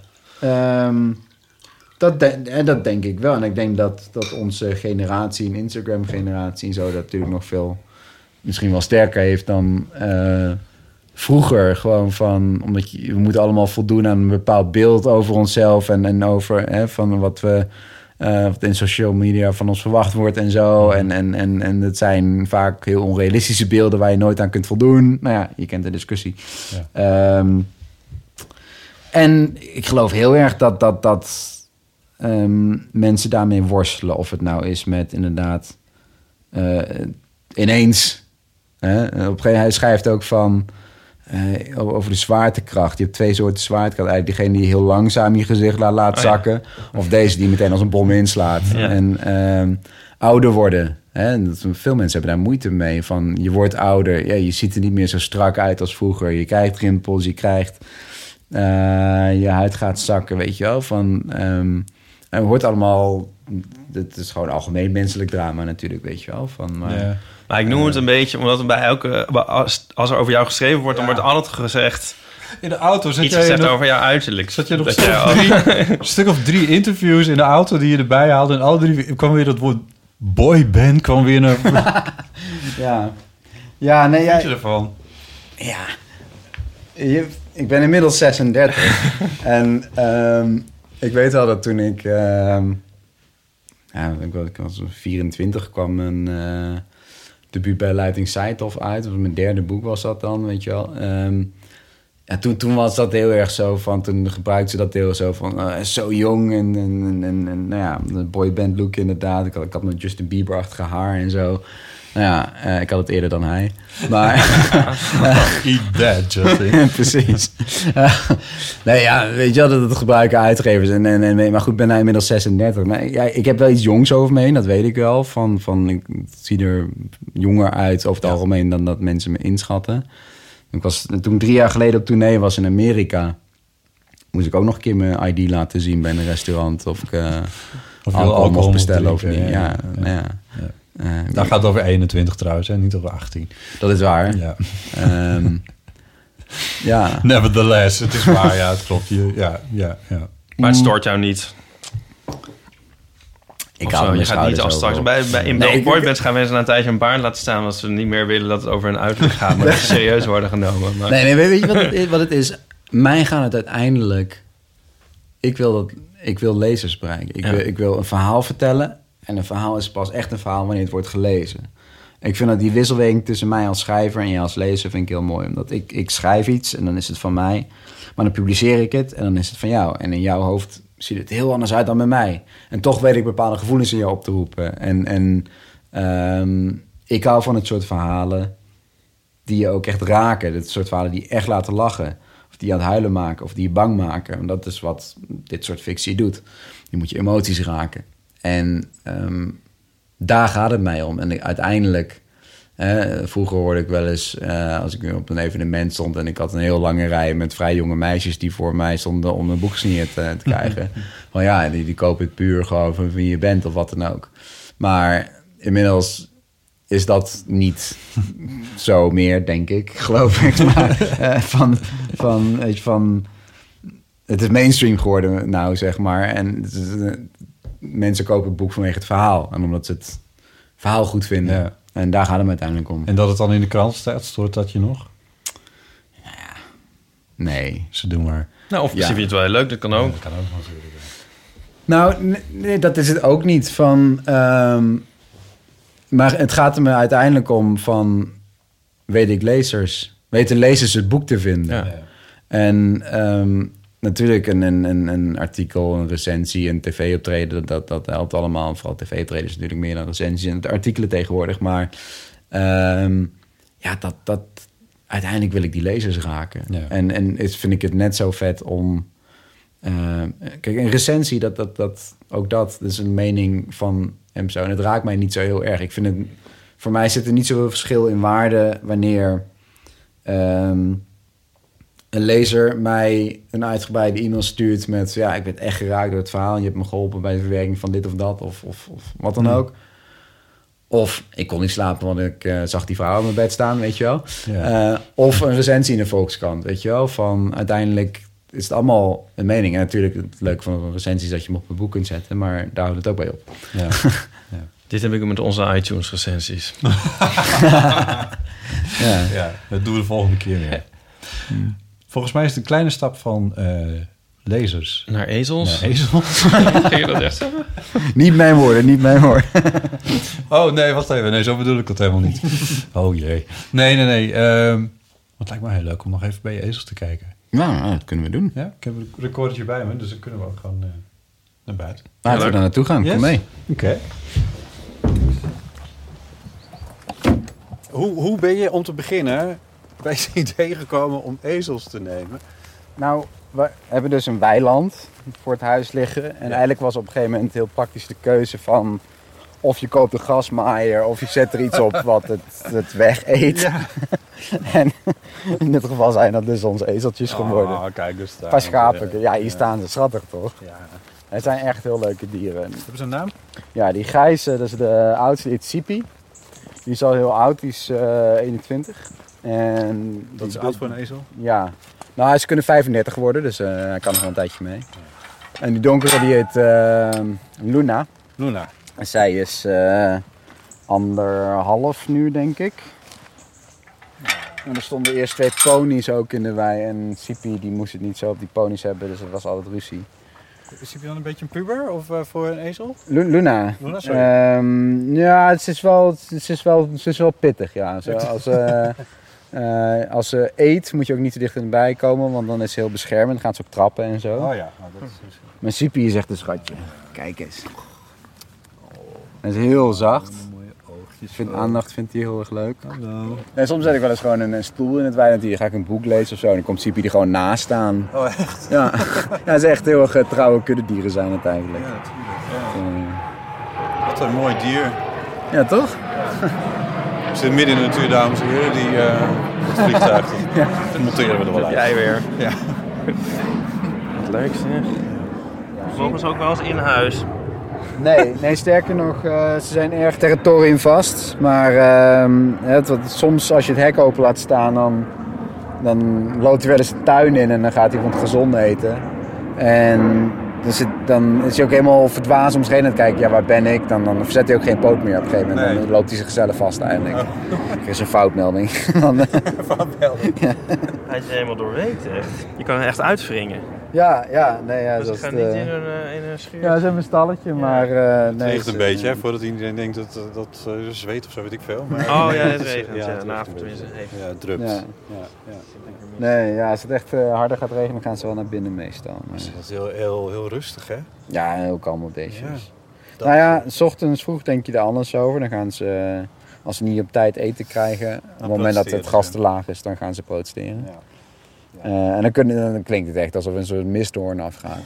Speaker 7: Dat denk ik wel. En ik denk dat onze generatie, een Instagram-generatie... en zo, dat natuurlijk nog veel... misschien wel sterker heeft dan vroeger. Gewoon omdat we moeten allemaal voldoen aan een bepaald beeld over onszelf... en over van wat in social media van ons verwacht wordt en zo. En dat zijn vaak heel onrealistische beelden... waar je nooit aan kunt voldoen. Nou ja, je kent de discussie. Ja. En ik geloof heel erg dat mensen daarmee worstelen. Of het nou is met inderdaad ineens... hij schrijft ook van over de zwaartekracht. Je hebt 2 soorten zwaartekracht. Eigenlijk diegene die heel langzaam je gezicht laat zakken. Ja. Of deze die meteen als een bom inslaat. Ja. En ouder worden. Veel mensen hebben daar moeite mee. Je wordt ouder. Ja, je ziet er niet meer zo strak uit als vroeger. Je krijgt rimpels, je krijgt... je huid gaat zakken, weet je wel. Het hoort allemaal... Het is gewoon algemeen menselijk drama natuurlijk, weet je wel.
Speaker 6: Maar ik noem het een beetje, omdat als er over jou geschreven wordt... dan wordt altijd gezegd...
Speaker 5: In de auto
Speaker 6: iets gezegd over jouw uiterlijk.
Speaker 5: Zat je nog een stuk of 3 interviews in de auto die je erbij haalde... en alle 3 kwam weer dat woord boyband kwam weer naar...
Speaker 7: Ja, nee...
Speaker 5: Wat vind je ervan?
Speaker 7: Ja... Ik ben inmiddels 36. En ik weet wel dat toen ik was 24, kwam mijn debuut bij Leiding Seithof uit. Dat was mijn 3e boek was dat dan, weet je wel. Toen was dat heel erg zo van... Toen gebruikte ze dat heel zo van... zo jong en nou ja, de boyband look inderdaad. Ik had nog Justin Bieber-achtige haar en zo... Nou ja, ik had het eerder dan hij. Maar...
Speaker 5: Eat that, Justin.
Speaker 7: Precies. Nee, ja, weet je wel, dat het gebruiken uitgevers. Maar goed, ben hij inmiddels 36. Maar ja, ik heb wel iets jongs over me heen, dat weet ik wel. Ik zie er jonger uit over het algemeen dan dat mensen me inschatten. Toen ik 3 jaar geleden op tournee was in Amerika... moest ik ook nog een keer mijn ID laten zien bij een restaurant. Of ik alcohol mocht bestellen of niet. Ja.
Speaker 5: Daar gaat het over 21 trouwens, hè? Niet over 18.
Speaker 7: Dat is waar. Ja. Ja.
Speaker 5: Nevertheless, het is waar, ja, het klopt. Ja.
Speaker 6: Maar het stoort jou niet?
Speaker 7: Ik hou
Speaker 6: je gaat niet als straks bij boybands gaan mensen na een tijdje een baard laten staan... als ze niet meer willen dat het over een uiterlijk gaat... maar dat ze serieus worden genomen. Maar...
Speaker 7: Nee, weet je wat het is? Mij gaat het uiteindelijk... Ik wil lezers bereiken. Ik wil een verhaal vertellen... En een verhaal is pas echt een verhaal wanneer het wordt gelezen. Ik vind dat die wisselwerking tussen mij als schrijver en jij als lezer vind ik heel mooi. Omdat ik schrijf iets en dan is het van mij. Maar dan publiceer ik het en dan is het van jou. En in jouw hoofd ziet het heel anders uit dan bij mij. En toch weet ik bepaalde gevoelens in jou op te roepen. En ik hou van het soort verhalen die je ook echt raken. Het soort verhalen die echt laten lachen. Of die je aan het huilen maken, of die je bang maken. En dat is wat dit soort fictie doet. Je moet je emoties raken. En daar gaat het mij om. En uiteindelijk... vroeger hoorde ik wel eens, als ik op een evenement stond... en ik had een heel lange rij met vrij jonge meisjes... die voor mij stonden om een boek signeerd te krijgen. Van ja, die koop ik puur gewoon van wie je bent of wat dan ook. Maar inmiddels is dat niet zo meer, denk ik, geloof ik. Maar van het is mainstream geworden nou, zeg maar. En mensen kopen het boek vanwege het verhaal. En omdat ze het verhaal goed vinden... Ja. En daar gaat het uiteindelijk om.
Speaker 5: En dat het dan in de krant staat, stoort dat je nog?
Speaker 7: Ja, nee.
Speaker 5: Ze doen maar.
Speaker 6: Nou, of misschien vind je het wel leuk, dat kan ook.
Speaker 5: Ja, dat kan ook natuurlijk.
Speaker 7: Nou, nee, dat is het ook niet. Maar het gaat er me uiteindelijk om van... weten lezers het boek te vinden?
Speaker 6: Ja.
Speaker 7: En natuurlijk een artikel, een recensie, een tv-optreden... dat helpt allemaal. Vooral tv-optreden is natuurlijk meer dan recensies en de artikelen tegenwoordig. Maar dat uiteindelijk wil ik die lezers raken. Ja. En vind ik het net zo vet om... kijk, een recensie, dat is een mening van hem zo. En het raakt mij niet zo heel erg. Ik vind het... Voor mij zit er niet zoveel verschil in waarde... wanneer... een lezer mij een uitgebreide e-mail stuurt met... ja, ik ben echt geraakt door het verhaal... en je hebt me geholpen bij de verwerking van dit of dat... of wat dan ook. Of ik kon niet slapen, want ik zag die vrouw op mijn bed staan, weet je wel. Ja. Of een recensie in de Volkskrant, weet je wel. Van uiteindelijk is het allemaal een mening. En natuurlijk het leuke van een recensie is dat je hem op een boek kunt zetten... maar daar houdt het ook bij op.
Speaker 6: Ja. Ja. Dit heb ik met onze iTunes-recensies.
Speaker 5: Ja, dat doen we de volgende keer weer. Volgens mij is het een kleine stap van lezers...
Speaker 6: Naar ezels?
Speaker 5: Naar ezels.
Speaker 6: Kun je dat echt zeggen?
Speaker 7: Niet mijn woorden.
Speaker 5: Oh, nee, wacht even. Nee, zo bedoel ik dat helemaal niet. Oh jee. Nee. Het lijkt me heel leuk om nog even bij je ezels te kijken.
Speaker 7: Nou, dat kunnen we doen.
Speaker 5: Ja, ik heb een recordertje bij me, dus dan kunnen we ook gewoon naar buiten.
Speaker 7: Laten we daar naartoe gaan. Yes. Kom mee.
Speaker 5: Oké. Hoe ben je om te beginnen bij het idee gekomen om ezels te nemen?
Speaker 7: Nou, we hebben dus een weiland voor het huis liggen. En eigenlijk was op een gegeven moment heel praktisch de keuze van... of je koopt een grasmaaier of je zet er iets op wat het wegeet. Ja. En in dit geval zijn dat dus onze ezeltjes geworden.
Speaker 5: Oh, kijk, dus daar.
Speaker 7: Een paar schapen. Ja, hier staan ze. Schattig, toch? Ja. Het zijn echt heel leuke dieren.
Speaker 5: Hebben ze een naam?
Speaker 7: Ja, die grijze, dat is de oudste, die is Sipi. Die is al heel oud, die is 21. En
Speaker 5: dat is oud voor een ezel?
Speaker 7: Ja. Nou, ze kunnen 35 worden, dus hij kan nog wel een tijdje mee. En die donkere, die heet Luna.
Speaker 5: Luna.
Speaker 7: En zij is 1,5 nu, denk ik. En er stonden eerst 2 ponies ook in de wei. En Sipi, die moest het niet zo op die ponies hebben, dus dat was altijd ruzie.
Speaker 5: Is Sipi dan een beetje een puber of voor een ezel?
Speaker 7: Luna.
Speaker 5: Luna, sorry.
Speaker 7: Ja, ze is wel pittig, ja. Als ze eet, moet je ook niet te dicht in de bij komen, want dan is ze heel beschermend. Dan gaat ze ook trappen en zo.
Speaker 5: Oh ja, nou, dat is...
Speaker 7: Maar Sipi is echt een schatje. Kijk eens. Hij is heel zacht. Aandacht vindt hij heel erg leuk.
Speaker 5: Hallo.
Speaker 7: En soms zet ik wel eens gewoon een stoel in het weiland. Hier ga ik een boek lezen of zo. En dan komt Sipi er gewoon naast staan.
Speaker 5: Oh, echt?
Speaker 7: Ja, het is echt heel erg trouwe kuddedieren zijn het eigenlijk.
Speaker 5: Ja, natuurlijk. Ja. Wat een mooi dier.
Speaker 7: Ja, toch?
Speaker 5: We zitten midden in de natuur, dames en heren. Het vliegtuig. Dat monteren we er wel uit.
Speaker 6: Jij weer.
Speaker 5: Ja.
Speaker 6: Wat leuk zeg. Mogen ze ook wel eens in huis?
Speaker 7: Nee, sterker nog, ze zijn erg territoriumvast. Maar soms als je het hek open laat staan, dan loopt hij wel eens de tuin in en dan gaat hij van het gezond eten. En dan is hij ook helemaal verdwaasd om zich heen aan het kijken. Ja, waar ben ik? Dan verzet hij ook geen poot meer op een gegeven moment. Nee. Dan loopt hij zichzelf vast eindelijk. Er is een foutmelding.
Speaker 6: Foutmelding? Ja. Hij is helemaal doorweekt echt. Je kan er echt uitwringen.
Speaker 7: Ja.
Speaker 6: Dus ze gaan niet in een schuur.
Speaker 7: Ja, ze hebben een stalletje, maar...
Speaker 5: het regent een beetje, voordat iedereen denkt dat zweet of zo, weet ik veel. Maar...
Speaker 6: Oh ja, het regent. Ja, een avond tenminste.
Speaker 5: Ja, het drupt. Ja.
Speaker 7: Nee, als het echt harder gaat regenen, gaan ze wel naar binnen meestal. Maar...
Speaker 5: Dat is heel rustig, hè?
Speaker 7: Ja, heel kalm op beestjes. Ja, nou ja, 's ochtends vroeg denk je er anders over. Dan gaan ze, als ze niet op tijd eten krijgen, op het moment dat het gas te laag is, dan gaan ze protesteren. Ja. En dan klinkt het echt alsof een soort misthoorn afgaat.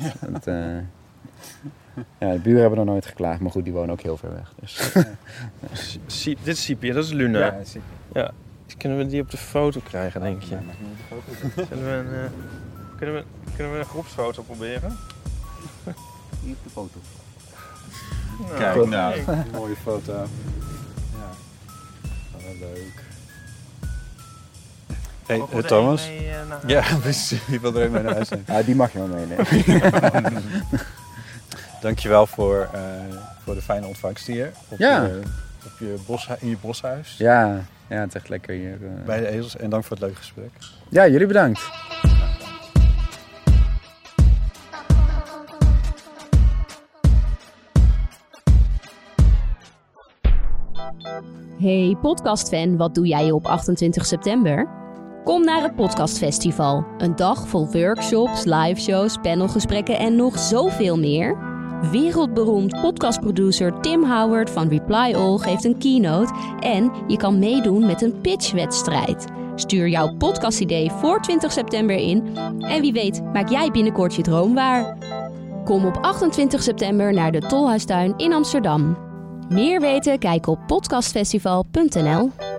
Speaker 7: De buren hebben nog nooit geklaagd, maar goed, die wonen ook heel ver weg. Dus.
Speaker 6: Dit is Siepje, dat is Luna.
Speaker 7: Ja, dat is Siepje.
Speaker 6: Ja. Kunnen we die op de foto krijgen, denk je? Kunnen we een groepsfoto proberen?
Speaker 2: Hier op de foto.
Speaker 5: Kijk, nou, een mooie foto. Ja, leuk. Hey, Thomas? Ja, precies. Je wil er even mee naar huis zijn.
Speaker 7: Die mag je wel meenemen.
Speaker 5: Dankjewel voor de fijne ontvangst hier. In je boshuis.
Speaker 7: Ja, het is echt lekker hier.
Speaker 5: Bij de ezels. En dank voor het leuke gesprek.
Speaker 7: Ja, jullie bedankt.
Speaker 9: Hey podcastfan, wat doe jij op 28 september? Kom naar het Podcastfestival. Een dag vol workshops, liveshows, panelgesprekken en nog zoveel meer. Wereldberoemd podcastproducer Tim Howard van Reply All geeft een keynote en je kan meedoen met een pitchwedstrijd. Stuur jouw podcastidee voor 20 september in en wie weet maak jij binnenkort je droom waar. Kom op 28 september naar de Tolhuistuin in Amsterdam. Meer weten? Kijk op podcastfestival.nl.